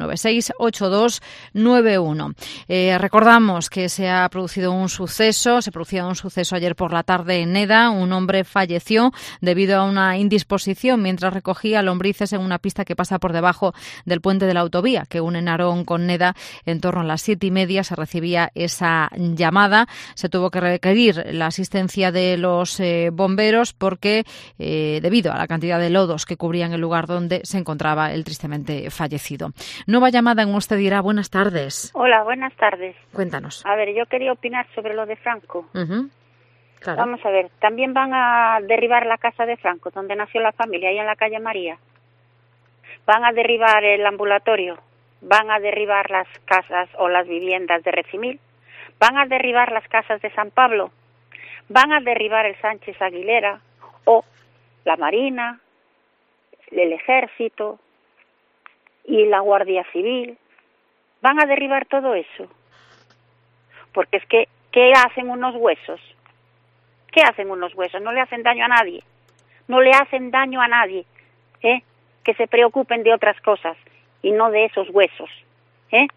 968291. Recordamos que se producía un suceso ayer por la tarde en Neda. Un hombre falleció debido a una indisposición mientras recogía lombrices en una pista que pasa por debajo del puente de la autovía que une Narón con Neda. En torno a las 7:30 se recibía esa llamada. Se tuvo que requerir la asistencia de los bomberos porque debido a la cantidad de lodos que cubrían el lugar donde se encontraba el tristemente fallecido. Nueva llamada en Usted Dirá. Buenas tardes. Hola, buenas tardes. Cuéntanos. A ver, yo quería opinar sobre lo de Franco. Claro. Vamos a ver, también van a derribar la casa de Franco, donde nació la familia, ahí en la calle María. Van a derribar el ambulatorio, van a derribar las casas o las viviendas de Recimil, van a derribar las casas de San Pablo, van a derribar el Sánchez Aguilera o la Marina, el Ejército y la Guardia Civil. Van a derribar todo eso. Porque es que, ¿qué hacen unos huesos? ¿Qué hacen unos huesos? No le hacen daño a nadie. No le hacen daño a nadie. Que se preocupen de otras cosas y no de esos huesos.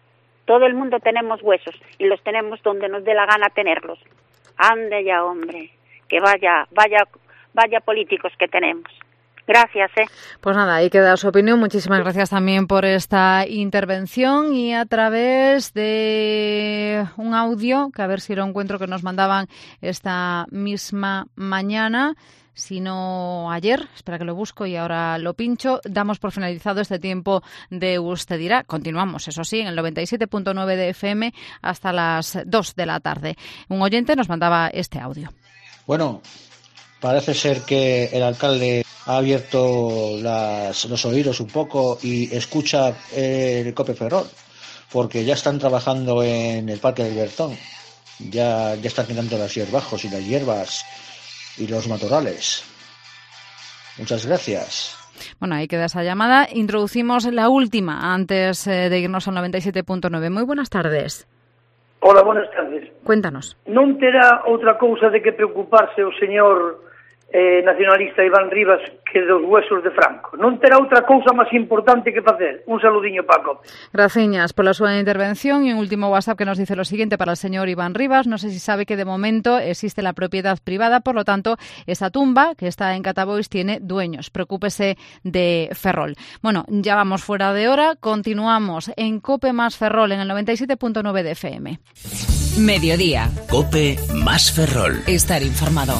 Todo el mundo tenemos huesos y los tenemos donde nos dé la gana tenerlos. Ande ya, hombre, que vaya políticos que tenemos. Gracias, Pues nada, ahí queda su opinión. Muchísimas gracias también por esta intervención y a través de un audio, que a ver si lo encuentro, que nos mandaban esta misma mañana, si no ayer, espera que lo busco y ahora lo pincho, damos por finalizado este tiempo de Usted dirá. Continuamos, eso sí, en el 97.9 de FM hasta las 2 de la tarde. Un oyente nos mandaba este audio. Bueno, parece ser que el alcalde ha abierto los oídos un poco y escucha el COPE Ferrol, porque ya están trabajando en el Parque del Bertón. Ya están quitando los hierbajos y las hierbas y los matorrales. Muchas gracias. Bueno, ahí queda esa llamada. Introducimos la última antes de irnos al 97.9. Muy buenas tardes. Hola, buenas tardes. Cuéntanos. Non terá outra cousa de que preocuparse o señor nacionalista Iván Rivas que dos huesos de Franco. Non terá outra cousa máis importante que facer. Un saludiño, Paco. Gracias por la súa intervención. Y un último WhatsApp que nos dice lo siguiente para el señor Iván Rivas. No sé si sabe que de momento existe la propiedad privada, por lo tanto, esa tumba que está en Catabois tiene dueños. Preocúpese de Ferrol. Bueno, ya vamos fuera de hora. Continuamos en COPE más Ferrol en el 97.9 de FM. Mediodía. COPE más Ferrol. Estar informado.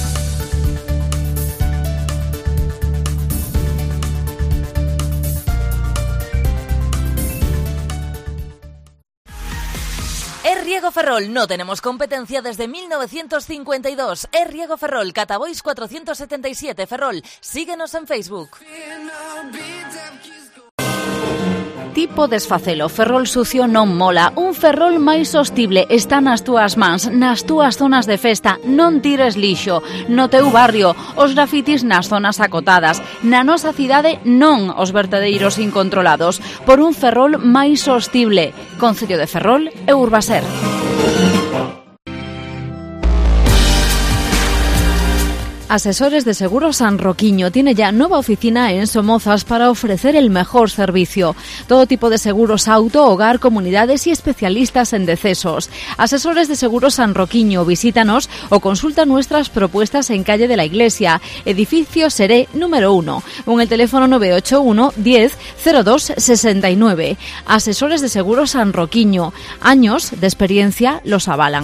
Riego Ferrol, no tenemos competencia desde 1952. Riego Ferrol, Catabois 477 Ferrol. Síguenos en Facebook. Tipo desfacelo, Ferrol sucio non mola. Un Ferrol máis sostible está nas túas mans, nas túas zonas de festa. Non tires lixo. No teu barrio, os grafitis nas zonas acotadas. Na nosa cidade, non os vertedeiros incontrolados. Por un Ferrol máis sostible. Concello de Ferrol e Urbaser. Asesores de Seguros San Roquiño tiene ya nueva oficina en Somozas para ofrecer el mejor servicio. Todo tipo de seguros auto, hogar, comunidades y especialistas en decesos. Asesores de Seguros San Roquiño, visítanos o consulta nuestras propuestas en Calle de la Iglesia, edificio Seré número 1, o en el teléfono 981 10 02 69. Asesores de Seguros San Roquiño, años de experiencia los avalan.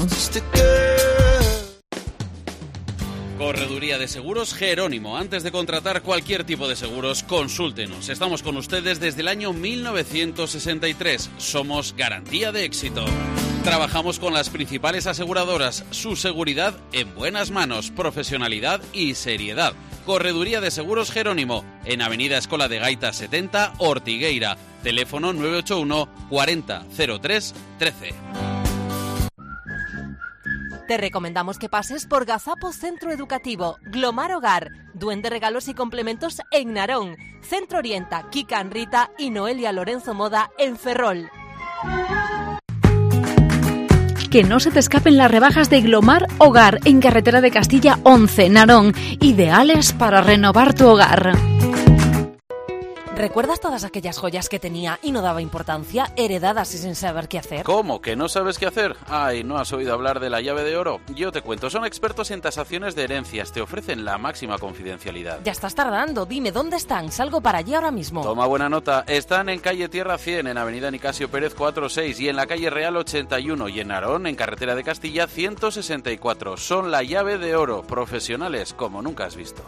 Correduría de Seguros Jerónimo. Antes de contratar cualquier tipo de seguros, consúltenos. Estamos con ustedes desde el año 1963. Somos garantía de éxito. Trabajamos con las principales aseguradoras. Su seguridad en buenas manos, profesionalidad y seriedad. Correduría de Seguros Jerónimo, en Avenida Escola de Gaita 70, Ortigueira. Teléfono 981 40 03 13. Te recomendamos que pases por Gazapo Centro Educativo, Glomar Hogar, Duende Regalos y Complementos en Narón, Centro Orienta, Kika Rita y Noelia Lorenzo Moda en Ferrol. Que no se te escapen las rebajas de Glomar Hogar en Carretera de Castilla 11, Narón, ideales para renovar tu hogar. ¿Recuerdas todas aquellas joyas que tenía y no daba importancia, heredadas y sin saber qué hacer? ¿Cómo? ¿Que no sabes qué hacer? Ay, ¿no has oído hablar de la llave de oro? Yo te cuento, son expertos en tasaciones de herencias, te ofrecen la máxima confidencialidad. Ya estás tardando, dime, ¿dónde están? Salgo para allí ahora mismo. Toma buena nota, están en calle Tierra 100, en avenida Nicasio Pérez 46 y en la calle Real 81 y en Narón, en carretera de Castilla 164. Son la llave de oro, profesionales como nunca has visto.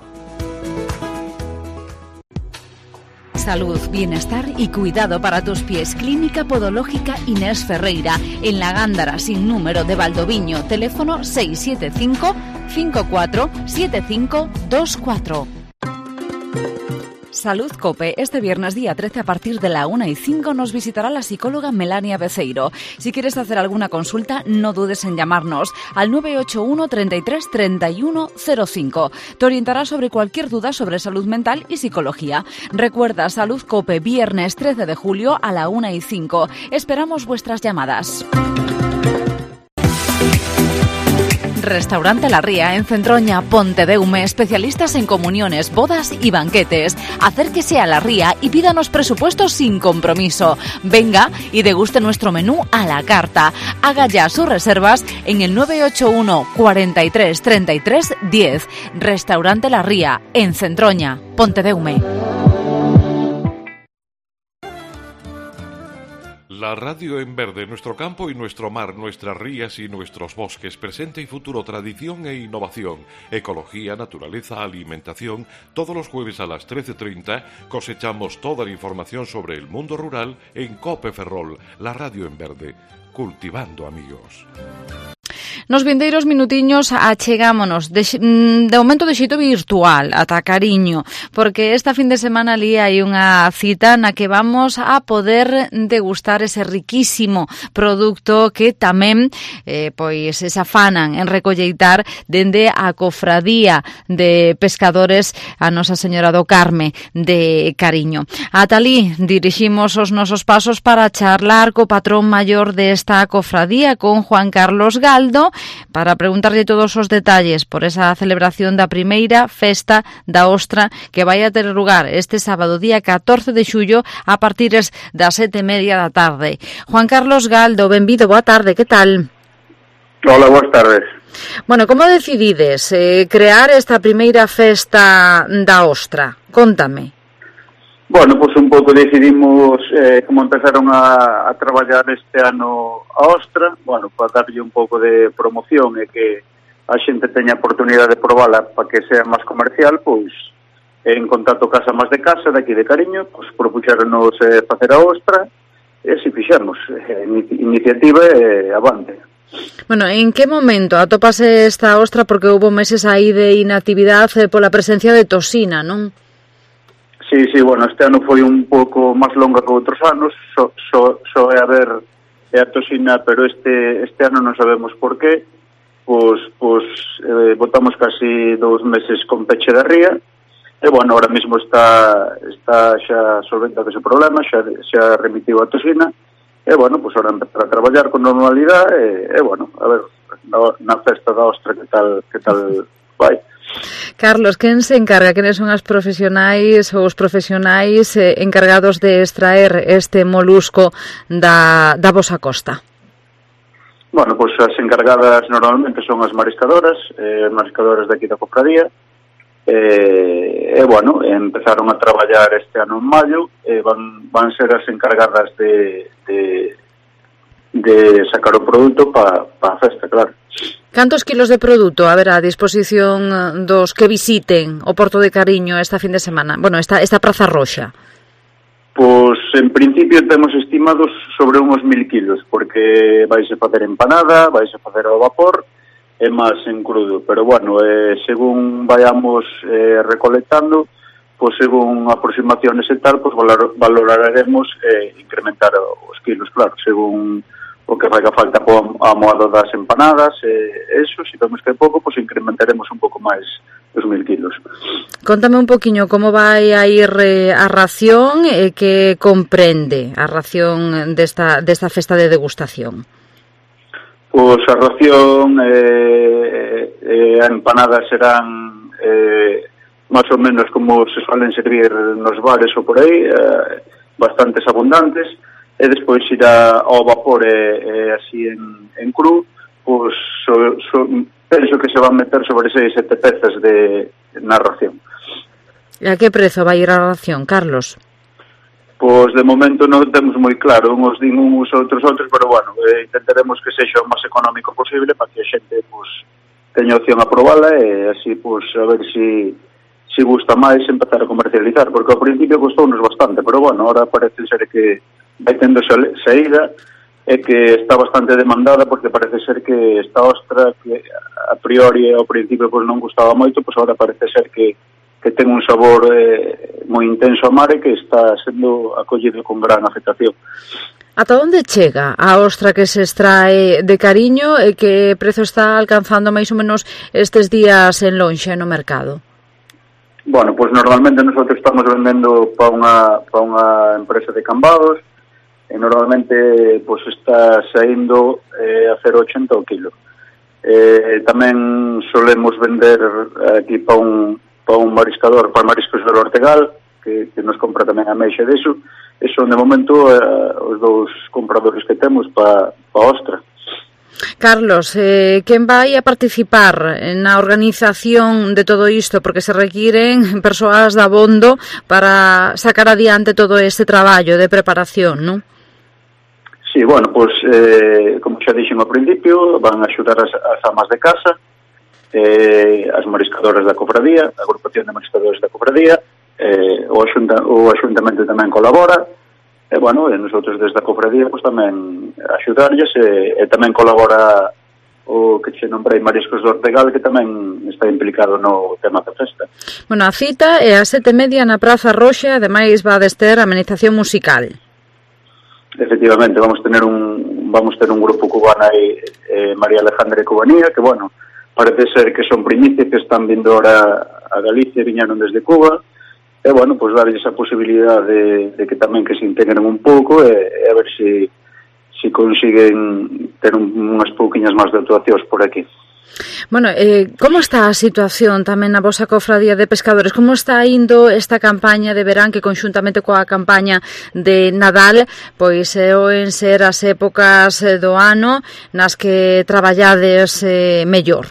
Salud, bienestar y cuidado para tus pies. Clínica Podológica Inés Ferreira, en La Gándara, sin número de Valdoviño. Teléfono 675 54 75 24. Salud COPE. Este viernes día 13 a partir de la 1:05 nos visitará la psicóloga Melania Beceiro. Si quieres hacer alguna consulta, no dudes en llamarnos al 981 33 31 05. Te orientará sobre cualquier duda sobre salud mental y psicología. Recuerda, Salud COPE, viernes 13 de julio a la 1:05. Esperamos vuestras llamadas. Restaurante La Ría en Centroña, Pontedeume, especialistas en comuniones, bodas y banquetes. Acérquese a La Ría y pídanos presupuestos sin compromiso. Venga y deguste nuestro menú a la carta. Haga ya sus reservas en el 981 43 33 10. Restaurante La Ría en Centroña, Pontedeume. La radio en verde, nuestro campo y nuestro mar, nuestras rías y nuestros bosques, presente y futuro, tradición e innovación, ecología, naturaleza, alimentación. Todos los jueves a las 13:30 cosechamos toda la información sobre el mundo rural en COPE Ferrol, la radio en verde, cultivando amigos. Nos vindeiros minutiños achegámonos de momento de xeito virtual ata Cariño, porque esta fin de semana ali hai unha cita na que vamos a poder degustar ese riquísimo produto que tamén pois se afanan en recolleitar dende a cofradía de pescadores a Nosa Señora do Carme de Cariño. Ata ali diriximos os nosos pasos para charlar co patrón maior desta cofradía, con Juan Carlos Galdo, para preguntarlle todos os detalles por esa celebración da primeira festa da Ostra que vai a ter lugar este sábado día 14 de xullo a partir das 7:30 da tarde. Juan Carlos Galdo, benvido, boa tarde, que tal? Hola, boas tardes. Bueno, como decidides crear esta primeira festa da Ostra? Contame. Bueno, pois un pouco decidimos como empezaron a traballar este ano a Ostra, bueno, para darlle un pouco de promoción e que a xente teña a oportunidade de probarla para que sea máis comercial, pois en contacto Casa Más de Casa, daqui de Cariño, pois propuxéronos facer a Ostra e así fixemos, iniciativa e avante. Bueno, en que momento atopase esta Ostra, porque houve meses aí de inactividade pola presencia de toxina, non? Sí, bueno, este ano foi un pouco máis longa que outros anos, só é a ver a toxina, pero este ano non sabemos por qué, pois botamos casi 2 meses con peche da ría, e bueno, ahora mesmo está xa solventado ese problema, xa remitiu a toxina, e bueno, pois ahora empezar a traballar con normalidade, e bueno, a ver, na festa da Ostra que tal vai. Carlos, quen se encarga? Quenes son as profesionais ou os profesionais encargados de extraer este molusco da vosa costa? Bueno, pois as encargadas normalmente son as mariscadoras daqui da cofradía, e bueno, empezaron a traballar este ano en maio, e van ser as encargadas de sacar o produto para a festa, claro. Cantos kilos de produto haberá a disposición dos que visiten o Porto de Cariño esta fin de semana? Bueno, esta Praza Roxa. Pois, en principio, temos estimados sobre uns 1000 kilos, porque vais a facer empanada, vais a facer ao vapor, e máis en crudo. Pero, bueno, según vayamos recolectando, pois, según aproximaciones e tal, pois valoraremos incrementar os kilos, claro, según o que faiga falta a moado das empanadas, eso, se vemos que é pouco, pois incrementaremos un pouco máis os 1000 kilos. Contame un poquinho como vai a ir a ración e que comprende a ración desta festa de degustación. Pois a ración e a empanada serán máis ou menos como se suelen servir nos bares ou por aí, bastantes abundantes, e despois irá ao vapor así en cru, pois penso que se van meter sobre 6-7 pezas na ración. E a que prezo vai ir a ración, Carlos? Pois de momento non temos moi claro, uns din uns, outros, pero bueno, intentaremos que sexa o máis económico posible para que a xente pois teña opción a probala e así pois a ver si gusta máis empezar a comercializar, porque ao principio costounos bastante, pero bueno, ahora parece ser que vai tendo saída e que está bastante demandada, porque parece ser que esta ostra que a priori ao principio pois non gustaba moito, pois agora parece ser que ten un sabor moi intenso a mar e que está sendo acollido con gran aceptación. Ata onde chega a ostra que se extrae de Cariño e que prezo está alcanzando máis ou menos estes días en lonxe no mercado? Bueno, pois normalmente nosotros estamos vendendo para unha empresa de cambados, e normalmente pois está saindo a 0,80 o kilo. Tamén solemos vender aquí para un mariscador, para Mariscos del Ortegal, que nos compra tamén a meixa deso. E son, de momento, os dous compradores que temos para ostra. Carlos, quen vai a participar na organización de todo isto? Porque se requiren persoas da Bondo para sacar adiante todo este traballo de preparación, non? Sí, bueno, pois, como xa dixen ao principio, van a axudar as amas de casa, as mariscadoras da cofradía, a agrupación de mariscadores da cofradía, o Axuntamento tamén colabora, e, bueno, nosotros desde a cofradía pois tamén axudarlles, e tamén colabora o que che nombrei Mariscos do Ortegal, que tamén está implicado no tema da festa. Bueno, a cita é a 7:30 na Praza Roxa, ademais va a ter amenización musical. Efectivamente, vamos ter un grupo cubano aí, María Alejandra e Cubanía, que, bueno, parece ser que son primicias que están vindo ahora a Galicia, viñaron desde Cuba, e, bueno, pues darles esa posibilidad de que tamén que se integren un pouco e a ver se consiguen ter unhas pouquiñas máis de actuacións por aquí. Bueno, como está a situación tamén na vosa cofradía de pescadores? Como está indo esta campaña de verán que conxuntamente coa campaña de Nadal pois oen ser as épocas do ano nas que traballades mellor?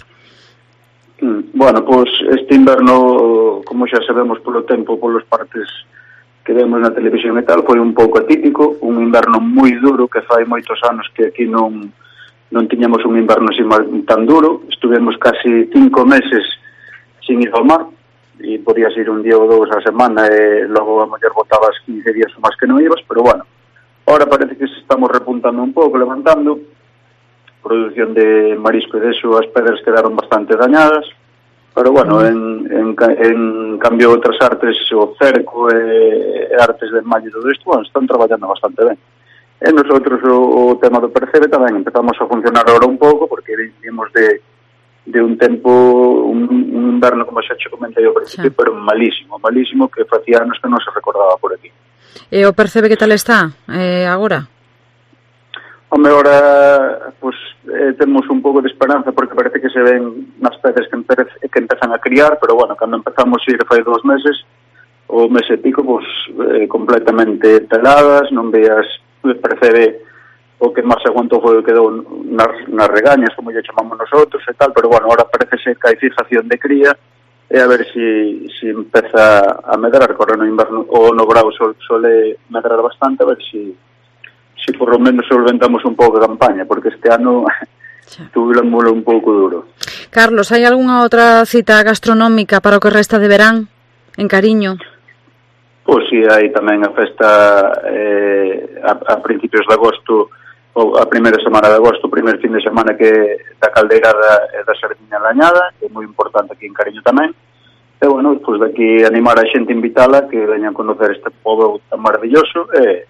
Bueno, pois este inverno, como xa sabemos polo tempo, polos partes que vemos na televisión e tal, foi un pouco atípico, un inverno moi duro, que fai moitos anos que aquí non tiñamos un inverno así tan duro. Estuvemos casi 5 meses sin ir ao mar, e podías ir un día ou dous a semana e logo a muller botabas 15 días ou máis que non ibas, pero bueno, ahora parece que se estamos repuntando un pouco, levantando produción de marisco e deso, as pedras quedaron bastante dañadas, pero bueno, en cambio outras artes, o cerco e artes de mallo e todo isto, bueno, están traballando bastante ben. E nosotros o tema do percebe tamén empezamos a funcionar ahora un pouco, porque vimos de un tempo, un inverno, como xa che comentei ao principio, pero malísimo, que facía anos que non se recordaba por aquí. E o percebe que tal está agora? Home, ahora pues, temos un pouco de esperanza porque parece que se ven nas peces que empezan a criar, pero bueno, cando empezamos a ir fai 2 meses, o mes e pico, pues, completamente peladas, non veas, percebe o que máis aguantou foi o que quedou nas regañas, como lle chamamos nosotros e tal, pero bueno, ahora parece ser que hai fijación de cría e a ver si empeza a medrar, corre no inverno, o no grau sole medrar bastante, a ver si por lo menos solventamos un pouco a campaña, porque este ano tuvimos un pouco duro. Carlos, hai algunha outra cita gastronómica para o que resta de verán en Cariño? Pois si, hai tamén a festa a principios de agosto, ou a primeira semana de agosto, o primer fin de semana que da caldeirada e da sardiña lañada, que é moi importante aquí en Cariño tamén. E, bueno, pois daqui animar a xente, invitala, que veñan a conocer este pobo tan maravilloso,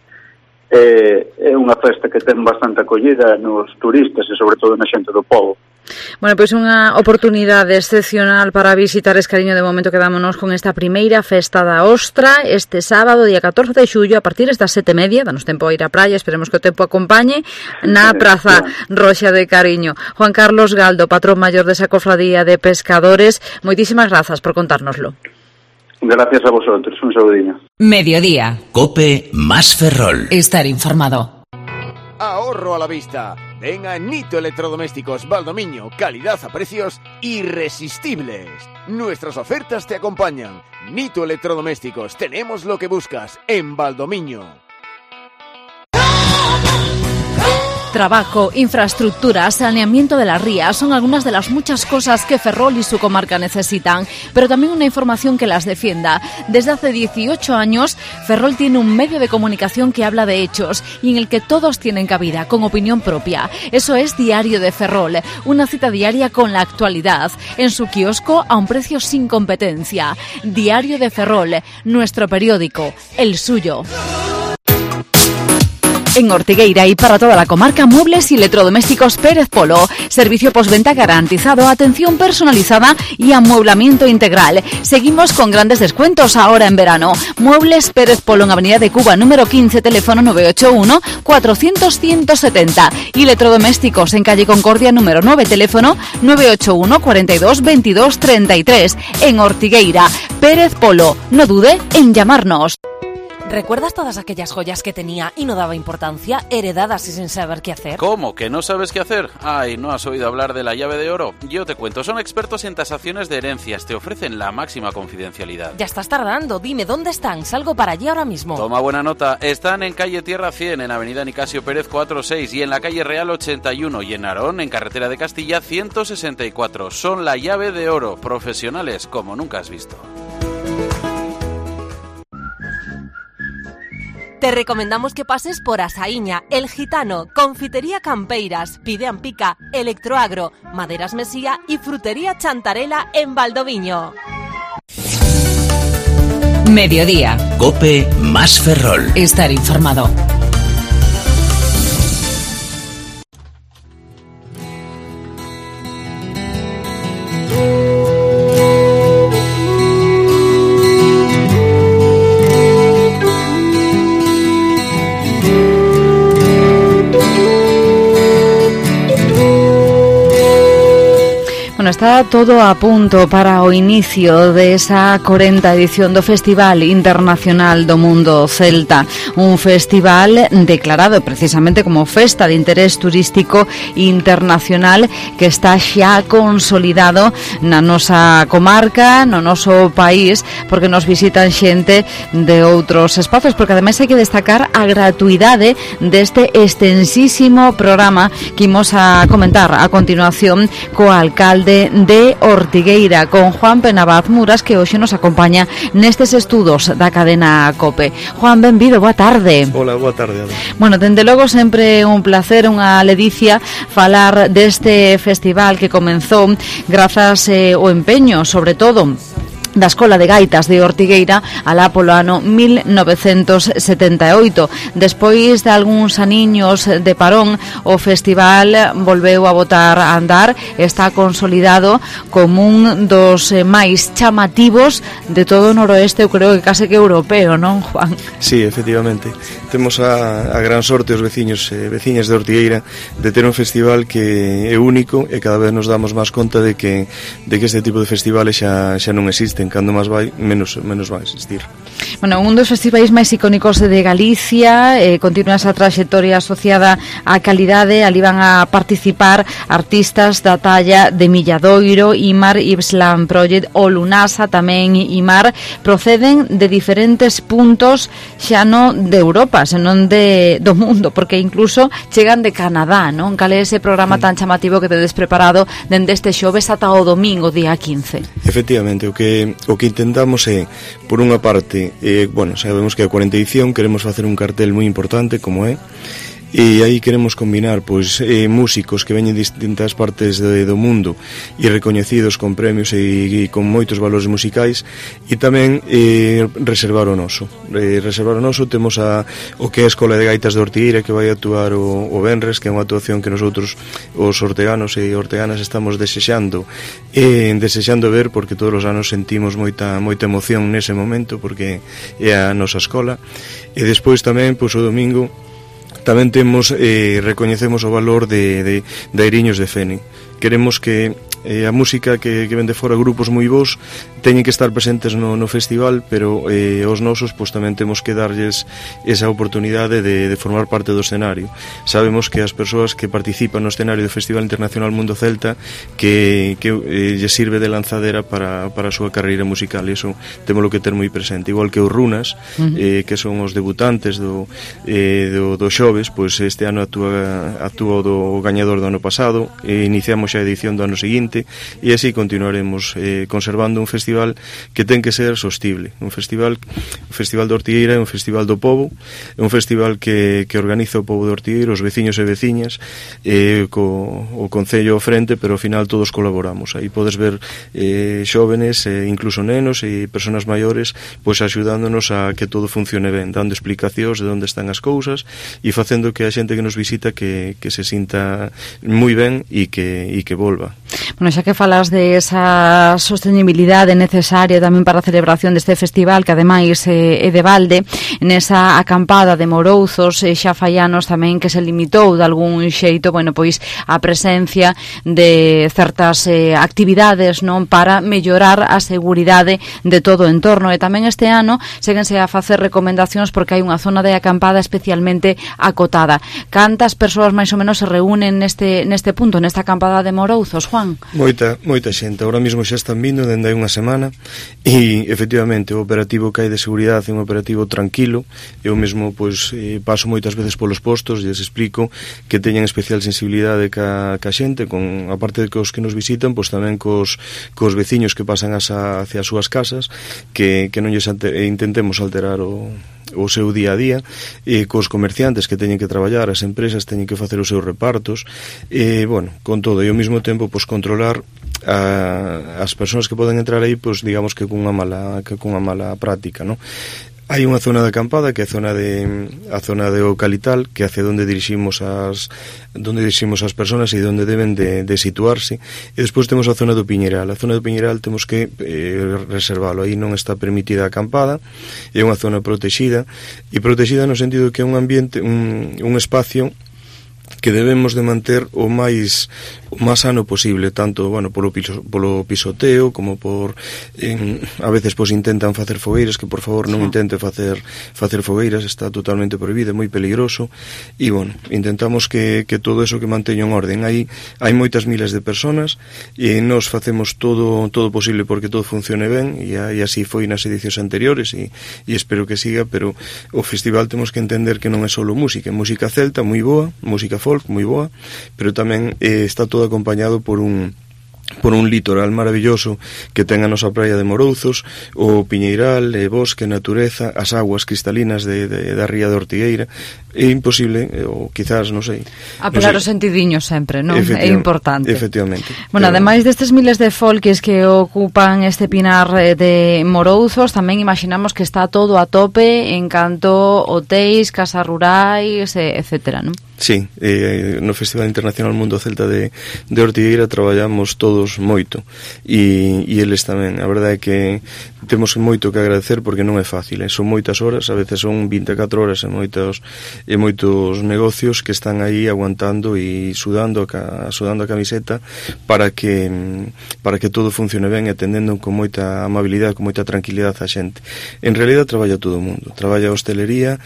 é unha festa que ten bastante acollida nos turistas e sobre todo na xente do pobo. Bueno, pois unha oportunidade excepcional para visitar Escariño. De momento quedámonos con esta primeira festa da Ostra este sábado, día 14 de xullo, a partir das 7:30, danos tempo a ir á praia, esperemos que o tempo acompañe, na Praza Roxa de Cariño. Juan Carlos Galdo, patrón maior desa cofradía de pescadores, moitísimas grazas por contárnoslo. Gracias a vosotros, un saludinho. Mediodía. COPE más Ferrol. Estar informado. Ahorro a la vista. Ven a Nito Electrodomésticos Valdomiño. Calidad a precios irresistibles. Nuestras ofertas te acompañan. Nito Electrodomésticos. Tenemos lo que buscas en Valdomiño. Trabajo, infraestructura, saneamiento de las rías son algunas de las muchas cosas que Ferrol y su comarca necesitan, pero también una información que las defienda. Desde hace 18 años, Ferrol tiene un medio de comunicación que habla de hechos y en el que todos tienen cabida, con opinión propia. Eso es Diario de Ferrol, una cita diaria con la actualidad, en su kiosco a un precio sin competencia. Diario de Ferrol, nuestro periódico, el suyo. En Ortigueira y para toda la comarca, muebles y electrodomésticos Pérez Polo. Servicio postventa garantizado, atención personalizada y amueblamiento integral. Seguimos con grandes descuentos ahora en verano. Muebles Pérez Polo en Avenida de Cuba, número 15, teléfono 981 400 170. Y electrodomésticos en calle Concordia, número 9, teléfono 981 42 22 33. En Ortigueira, Pérez Polo. No dude en llamarnos. ¿Recuerdas todas aquellas joyas que tenía y no daba importancia, heredadas y sin saber qué hacer? ¿Cómo? ¿Que no sabes qué hacer? Ay, ¿no has oído hablar de la llave de oro? Yo te cuento, son expertos en tasaciones de herencias, te ofrecen la máxima confidencialidad. Ya estás tardando, dime dónde están, salgo para allí ahora mismo. Toma buena nota, están en calle Tierra 100, en avenida Nicasio Pérez 46 y en la calle Real 81 y en Narón, en carretera de Castilla 164. Son la llave de oro, profesionales como nunca has visto. Te recomendamos que pases por Asaíña, El Gitano, Confitería Campeiras, Pidean Pica, Electroagro, Maderas Mesía y Frutería Chantarela en Valdoviño. Mediodía. COPE más Ferrol. Estar informado. Bueno, está todo a punto para o inicio de esa 40ª edición do Festival Internacional do Mundo Celta, un festival declarado precisamente como Festa de Interés Turístico Internacional que está xa consolidado na nosa comarca, no noso país, porque nos visitan xente de outros espazos, porque ademais hai que destacar a gratuidade deste extensísimo programa que imos a comentar a continuación co alcalde de Ortigueira, con Juan Penabaz Muras, que hoxe nos acompaña nestes estudos da cadena COPE. Juan, benvido, boa tarde. Hola, boa tarde, Ana. Bueno, dende logo sempre un placer, unha ledicia falar deste festival que comenzou grazas ao empeño, sobre todo, da Escola de Gaitas de Ortigueira alá polo ano 1978. Despois de algúns aniños de parón, o festival volveu a botar a andar, está consolidado como un dos máis chamativos de todo o noroeste, eu creo que case que europeo, non, Juan? Sí, efectivamente. Temos a gran sorte os veciños e veciñas de Ortigueira de ter un festival que é único e cada vez nos damos máis conta de que este tipo de festivales xa non existen. Cando máis vai, menos vai existir. Bueno, un dos festivais máis icónicos de Galicia, continúa esa traxectoria asociada á calidade. Ali van a participar artistas da talla de Milladoiro, Imar, Ibslam Project ou Lunasa, tamén Imar, proceden de diferentes puntos xa non de Europa, senón do mundo, porque incluso chegan de Canadá, non? Cal é ese programa tan chamativo que tedes preparado dende este xoves ata o domingo, día 15? Efectivamente, o que intentamos é, por unha parte, bueno, sabemos que a 40ª edición queremos facer un cartel moi importante como é, e aí queremos combinar pois músicos que veñen de distintas partes do mundo e recoñecidos con premios e con moitos valores musicais, e tamén reservar o noso. Temos o que é a Escola de Gaitas de Ortigueira, que vai actuar o venres, que é unha actuación que nosotros, os orteganos e orteganas, estamos desexando ver, porque todos os anos sentimos moita emoción nese momento, porque é a nosa escola. E despois tamén, pois o domingo tamén temos, recoñecemos o valor de Airiños de Fene. Queremos que a música que ven de fora, grupos moi bons, teñen que estar presentes no festival, pero os nosos pois tamén temos que darlles esa oportunidade de formar parte do escenario. Sabemos que as persoas que participan no escenario do Festival Internacional Mundo Celta que lle sirve de lanzadera para a súa carreira musical, e iso temos que ter moi presente. Igual que os Runas, que son os debutantes do xoves, pois este ano actúa o gañador do ano pasado, e iniciamos xa a edición do ano seguinte, xente, e así continuaremos conservando un festival que ten que ser sostible. O Festival de Ortigueira é un festival do pobo, é un festival que organiza o pobo de Ortigueira, os veciños e veciñas, o Concello ao frente, pero ao final todos colaboramos. Aí podes ver xóvenes, incluso nenos e persoas maiores, pois axudándonos a que todo funcione ben, dando explicacións de onde están as cousas e facendo que a xente que nos visita que se sinta moi ben e que volva. Bueno, xa que falas de esa sostenibilidade necesaria tamén para a celebración deste festival, que ademais é de balde, nesa acampada de Morouzos xa fai anos tamén que se limitou de algún xeito, bueno, pois a presencia de certas actividades, non, para mellorar a seguridade de todo o entorno, e tamén este ano séguense a facer recomendacións porque hai unha zona de acampada especialmente acotada. Cantas persoas máis ou menos se reúnen neste punto, nesta acampada de Morouzos, Juan? Moita xente, ahora mesmo xa están vindo dende hai unha semana e efectivamente o operativo que hai de seguridade é un operativo tranquilo. Eu mesmo pois paso moitas veces polos postos e les explico que teñen especial sensibilidade ca xente, con a parte de que os que nos visitan, pois tamén cos veciños que pasan hacia as súas casas, que non lles intentemos alterar o seu día a día, e cos comerciantes que teñen que traballar, as empresas teñen que facer os seus repartos, e, bueno, con todo, e ao mesmo tempo, pois, controlar as persoas que poden entrar aí, pois, digamos que cunha mala práctica, non? Hai unha zona de acampada que é a zona de Ocalital, que é hacia onde diriximos as persoas e onde deben de situarse, e despois temos a zona do Piñeral. A zona do Piñeral temos que reservalo, aí non está permitida a acampada, é unha zona protexida, e protexida no sentido que é un ambiente, un espacio que debemos de manter o máis sano posible, tanto, bueno, polo pisoteo como por a veces pois intentan facer fogueiras, que por favor non intente facer fogueiras, está totalmente prohibido, é moi peligroso, e bueno, intentamos que todo eso que manteña en orden. Hai moitas miles de personas e nos facemos todo posible porque todo funcione ben, e así foi nas edicións anteriores e espero que siga, pero o festival temos que entender que non é só música, é música celta moi boa, música folk moi boa, pero tamén está todo acompañado por un litoral maravilloso que ten a nosa praia de Morouzos, o Piñeiral, bosque, natureza, as aguas cristalinas da ría de Ortigueira. É imposible, ou quizás, non sei, apelar os sentidiños sempre, non? É importante. Efectivamente. Bueno, ademais destes miles de folques que ocupan este pinar de Morouzos, tamén imaginamos que está todo a tope en canto hotéis, casas rurais, etcétera, non? Sí, no Festival Internacional Mundo Celta de Ortigueira traballamos todos moito e eles tamén. A verdade é que temos moito que agradecer porque non é fácil, son moitas horas, a veces son 24 horas e moitos negocios que están aí aguantando e sudando a camiseta para que todo funcione ben e atendendo con moita amabilidade, con moita tranquilidade a xente. En realidad traballa todo o mundo, traballa a hostelería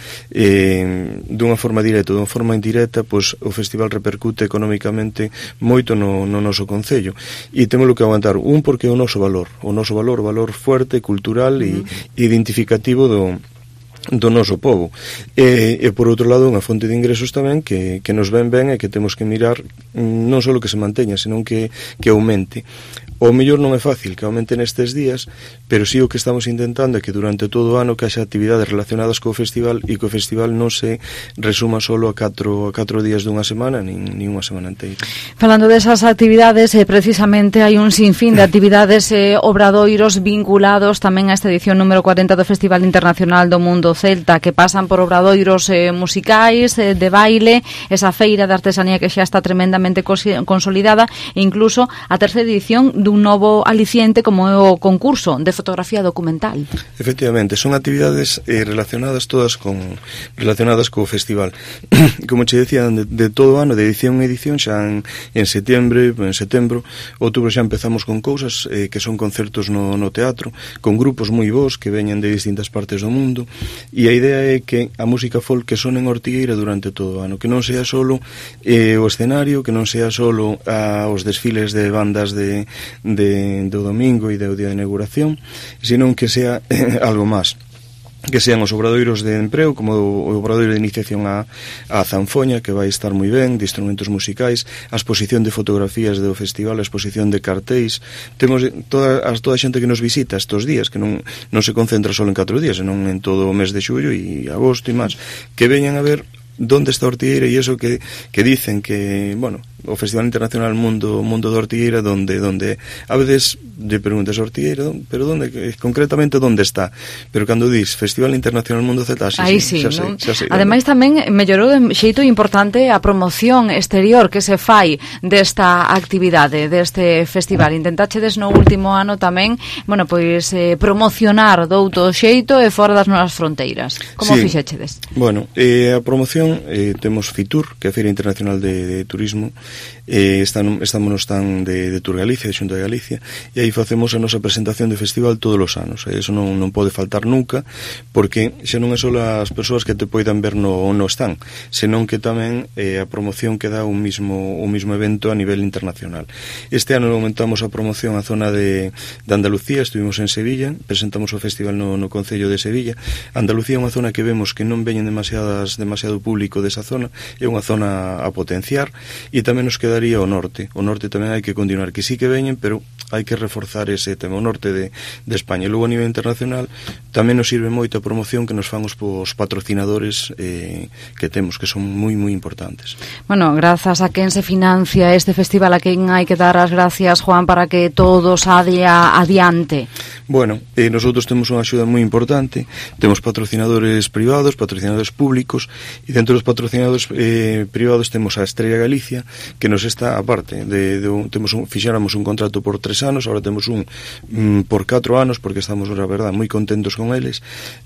dunha forma directa, dunha forma indirecta, pois o festival repercute económicamente moito no noso concello e temos que aguantar porque é o noso valor fuerte, cultural e identificativo do noso povo e por outro lado unha fonte de ingresos tamén que nos ven ben e que temos que mirar non só que se manteña, senón que aumente. O mellor non é fácil que aumente nestes días, pero sí o que estamos intentando é que durante todo o ano que haxa actividades relacionadas co festival e que o festival non se resuma solo a 4 días dunha semana, nin unha semana inteira. Falando desas actividades, precisamente hai un sinfín de actividades obradoiros vinculados tamén a esta edición número 40 do Festival Internacional do Mundo Celta, que pasan por obradoiros musicais, de baile, esa feira de artesanía que xa está tremendamente consolidada e incluso a terceira edición dun novo aliciente como é o concurso de fotografía documental. Efectivamente, son actividades relacionadas co festival. Como che decía, de todo o ano, de edición en edición, xa en setembro, outubro xa empezamos con cousas que son concertos no teatro, con grupos moi bons que veñen de distintas partes do mundo, e a idea é que a música folk que son en Ortigueira durante todo o ano, que non sea solo o escenario, que non sea solo os desfiles de bandas do domingo e do día de inauguración, senón que sea algo máis. que sean os obradoiros de emprego, como o obradoiro de iniciación a zanfoña, que vai estar moi ben, de instrumentos musicais, a exposición de fotografías do festival, a exposición de cartéis. Temos toda a xente que nos visita estes días, que non se concentra só en 4 días, senón en todo o mes de xullo e agosto e máis, que veñan a ver donde está a Ortigueira, e eso que dicen que, bueno, o Festival Internacional Mundo da Ortigueira, donde a veces lle preguntas a Ortigueira, pero donde, concretamente donde está, pero cando dis Festival Internacional Mundo Z, aí sí, xa sei. Ademais tamén mellorou de xeito importante a promoción exterior que se fai desta actividade, deste festival. Intentachedes no último ano tamén, bueno, pois promocionar doutro xeito e fora das nosas fronteiras. Como fixechedes? Bueno, a promoción, temos FITUR, que é a Feira Internacional de Turismo, estamos no stand de Tour Galicia, de Xunta de Galicia, e aí facemos a nosa presentación de festival todos os anos. Eso non pode faltar nunca, porque xa non é só as persoas que te poidan ver no stand, senón que tamén a promoción que dá un mismo evento a nivel internacional. Este ano aumentamos a promoción a zona de Andalucía, estuvimos en Sevilla, presentamos o festival no Concello de Sevilla. Andalucía é unha zona que vemos que non veñen demasiado público desa zona, é unha zona a potenciar, e tamén nos quedaría o norte tamén hai que continuar, que sí que veñen, pero hai que reforzar ese tema, o norte de España. E logo a nivel internacional tamén nos sirve moito a promoción que nos fan os patrocinadores que temos, que son moi importantes. Bueno, grazas a quen se financia este festival, a quen hai que dar as gracias, Juan, para que todo saia adiante. Bueno, nosotros temos unha axuda moi importante, temos patrocinadores privados, patrocinadores públicos, e dentro dos patrocinadores privados temos a Estrella Galicia, que nos está aparte fixáramos un contrato por 3 anos, ahora temos un por 4 anos, porque estamos, a verdad, moi contentos con eles.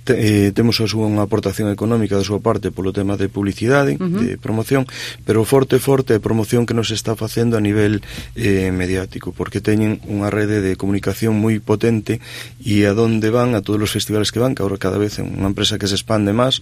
Temos unha aportación económica da súa parte polo tema de publicidade, de promoción, pero forte a promoción que nos está facendo a nivel mediático, porque teñen unha rede de comunicación moi potente, e a donde van, a todos os festivales que van, que agora cada vez é unha empresa que se expande máis,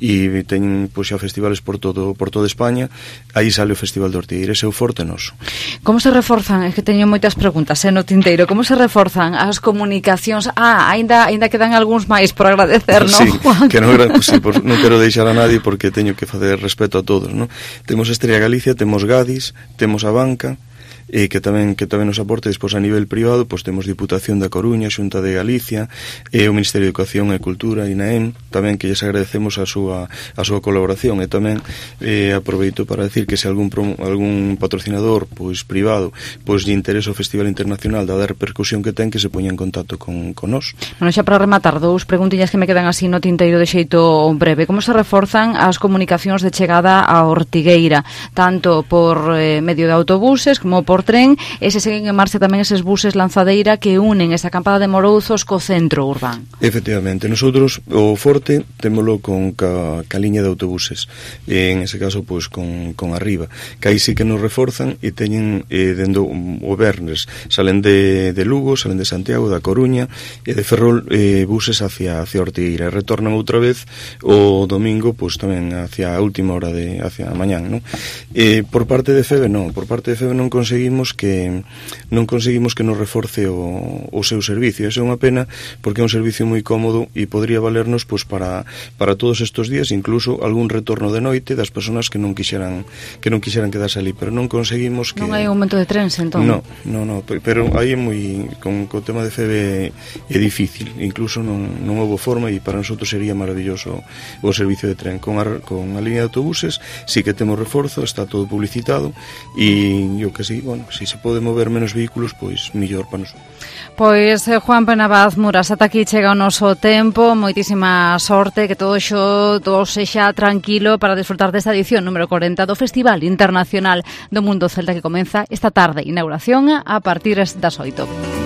e teñen xa festivales por todo España. Aí sale o Festival de Ortigueira, ese é o forte noso. Como se reforzan, é que teño moitas preguntas no tinteiro, como se reforzan as comunicacións? Ainda quedan algúns máis por agradecer, non? Sí, que non quero deixar a nadie, porque teño que facer respeto a todos, non? Temos Estrella Galicia, temos Gadis, temos a Banca, que tamén nos aporta. Despois a nivel privado, pois temos Diputación da Coruña, Xunta de Galicia, o Ministerio de Educación e Cultura, INAEM, tamén que lles agradecemos a súa colaboración. E tamén aproveito para decir que se algún patrocinador pois privado pois lle interesa o Festival Internacional, dada a repercusión que ten, que se poña en contacto con nós. Bueno, xa para rematar, dous preguntiñas que me quedan así no tinteiro de xeito breve. Como se reforzan as comunicacións de chegada a Ortigueira, tanto por medio de autobuses como por tren, e se seguen en marcha tamén eses buses lanzadeira que unen esa acampada de Morouzos co centro urbano? Efectivamente, nosotros o forte témolo con ca liña de autobuses, en ese caso pois con Arriba, que aí sí que nos reforzan, e teñen dendo o Bernes salen de Lugo, salen de Santiago, da Coruña e de Ferrol, buses hacia Ortigueira, e retornan outra vez o domingo pois tamén hacia a última hora hacia a mañán, non? Por parte de FEBE non conseguimos que nos reforce o seu servicio. Esa é unha pena, porque é un servicio moi cómodo e podría valernos pois para todos estes días, incluso algún retorno de noite das persoas que non quixeran quedarse ali, pero non conseguimos que... Non hai un momento de trens, entón? No, pero aí é moi... con o tema de FEBE é difícil, incluso non houve forma, e para nosotros sería maravilloso o servicio de tren. Con a línea de autobuses sí que temos reforzo, está todo publicitado, e eu que sí, bueno, se pode mover menos vehículos, pois mellor para nosotros. Pois Juan Penabaz Muras, ata aquí chega o noso tempo, moitísima sorte, que todo sexa tranquilo para desfrutar desta edición número 40 do Festival Internacional do Mundo Celta, que comeza esta tarde, inauguración a partir das 8.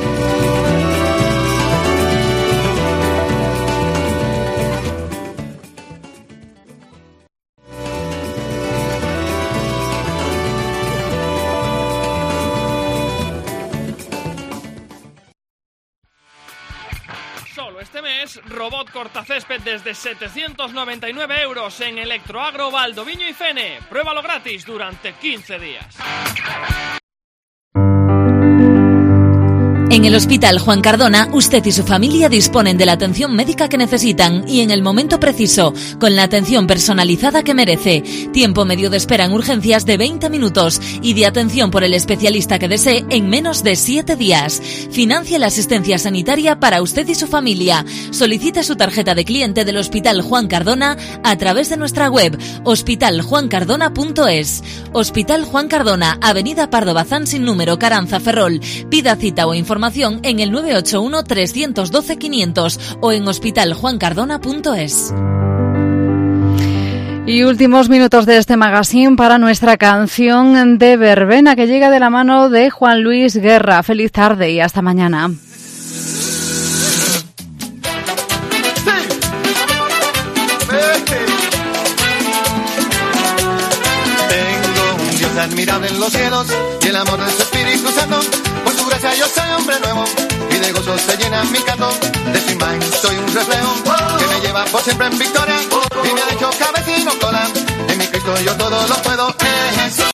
Robot cortacésped desde 799 € en Electroagro, Valdoviño y Fene. Pruébalo gratis durante 15 días. En En el Hospital Juan Cardona, usted y su familia disponen de la atención médica que necesitan y en el momento preciso, con la atención personalizada que merece. Tiempo medio de espera en urgencias de 20 minutos y de atención por el especialista que desee en menos de 7 días. Financie la asistencia sanitaria para usted y su familia. Solicite su tarjeta de cliente del Hospital Juan Cardona a través de nuestra web hospitaljuancardona.es. Hospital Juan Cardona, Avenida Pardo Bazán sin número, Caranza, Ferrol. Pida cita o información en el 981 312 500 o en hospitaljuancardona.es. Y últimos minutos de este magazine para nuestra canción de verbena que llega de la mano de Juan Luis Guerra. Feliz tarde y hasta mañana. Admirable en los cielos y el amor de su Espíritu Santo. Por su gracia yo soy hombre nuevo y de gozo se llena mi canto. De su imagen soy un reflejo que me lleva por siempre en victoria y me ha hecho cabecino cola. En mi Cristo yo todo lo puedo.